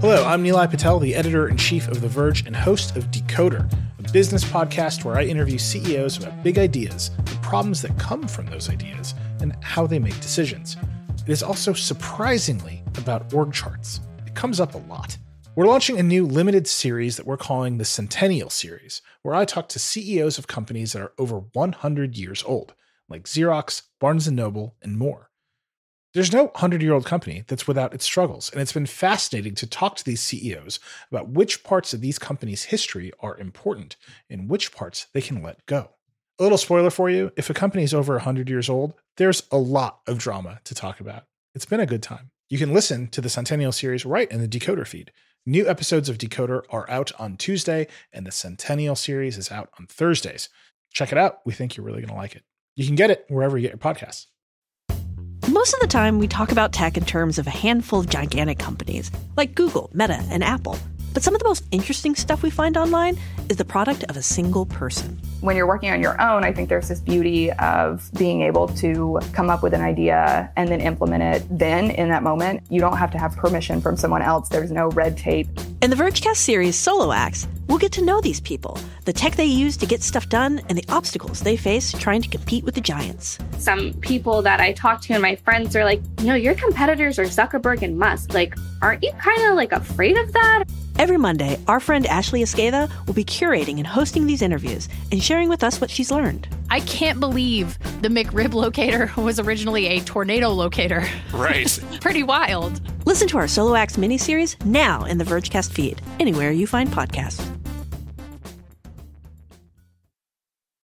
Hello, I'm Nilay Patel, the editor-in-chief of The Verge and host of Decoder, a business podcast where I interview C E Os about big ideas, the problems that come from those ideas, and how they make decisions. It is also surprisingly about org charts. It comes up a lot. We're launching a new limited series that we're calling the Centennial Series, where I talk to C E Os of companies that are over one hundred years old, like Xerox, Barnes and Noble, and more. There's no hundred-year-old company that's without its struggles, and it's been fascinating to talk to these C E Os about which parts of these companies' history are important and which parts they can let go. A little spoiler for you, if a company is over one hundred years old, there's a lot of drama to talk about. It's been a good time. You can listen to the Centennial Series right in the Decoder feed. New episodes of Decoder are out on Tuesday, and the Centennial Series is out on Thursdays. Check it out. We think you're really going to like it. You can get it wherever you get your podcasts. Most of the time, we talk about tech in terms of a handful of gigantic companies, like Google, Meta, and Apple. But some of the most interesting stuff we find online is the product of a single person. When you're working on your own, I think there's this beauty of being able to come up with an idea and then implement it then in that moment. You don't have to have permission from someone else. There's no red tape. In the Vergecast series Solo Acts, we'll get to know these people, the tech they use to get stuff done, and the obstacles they face trying to compete with the giants. Some people that I talk to and my friends are like, you know, your competitors are Zuckerberg and Musk. Like, aren't you kind of like afraid of that? Every Monday, our friend Ashley Esqueda will be curating and hosting these interviews and sharing with us what she's learned. I can't believe the McRib locator was originally a tornado locator. Right. Pretty wild. Listen to our Solo Acts miniseries now in the Vergecast feed, anywhere you find podcasts.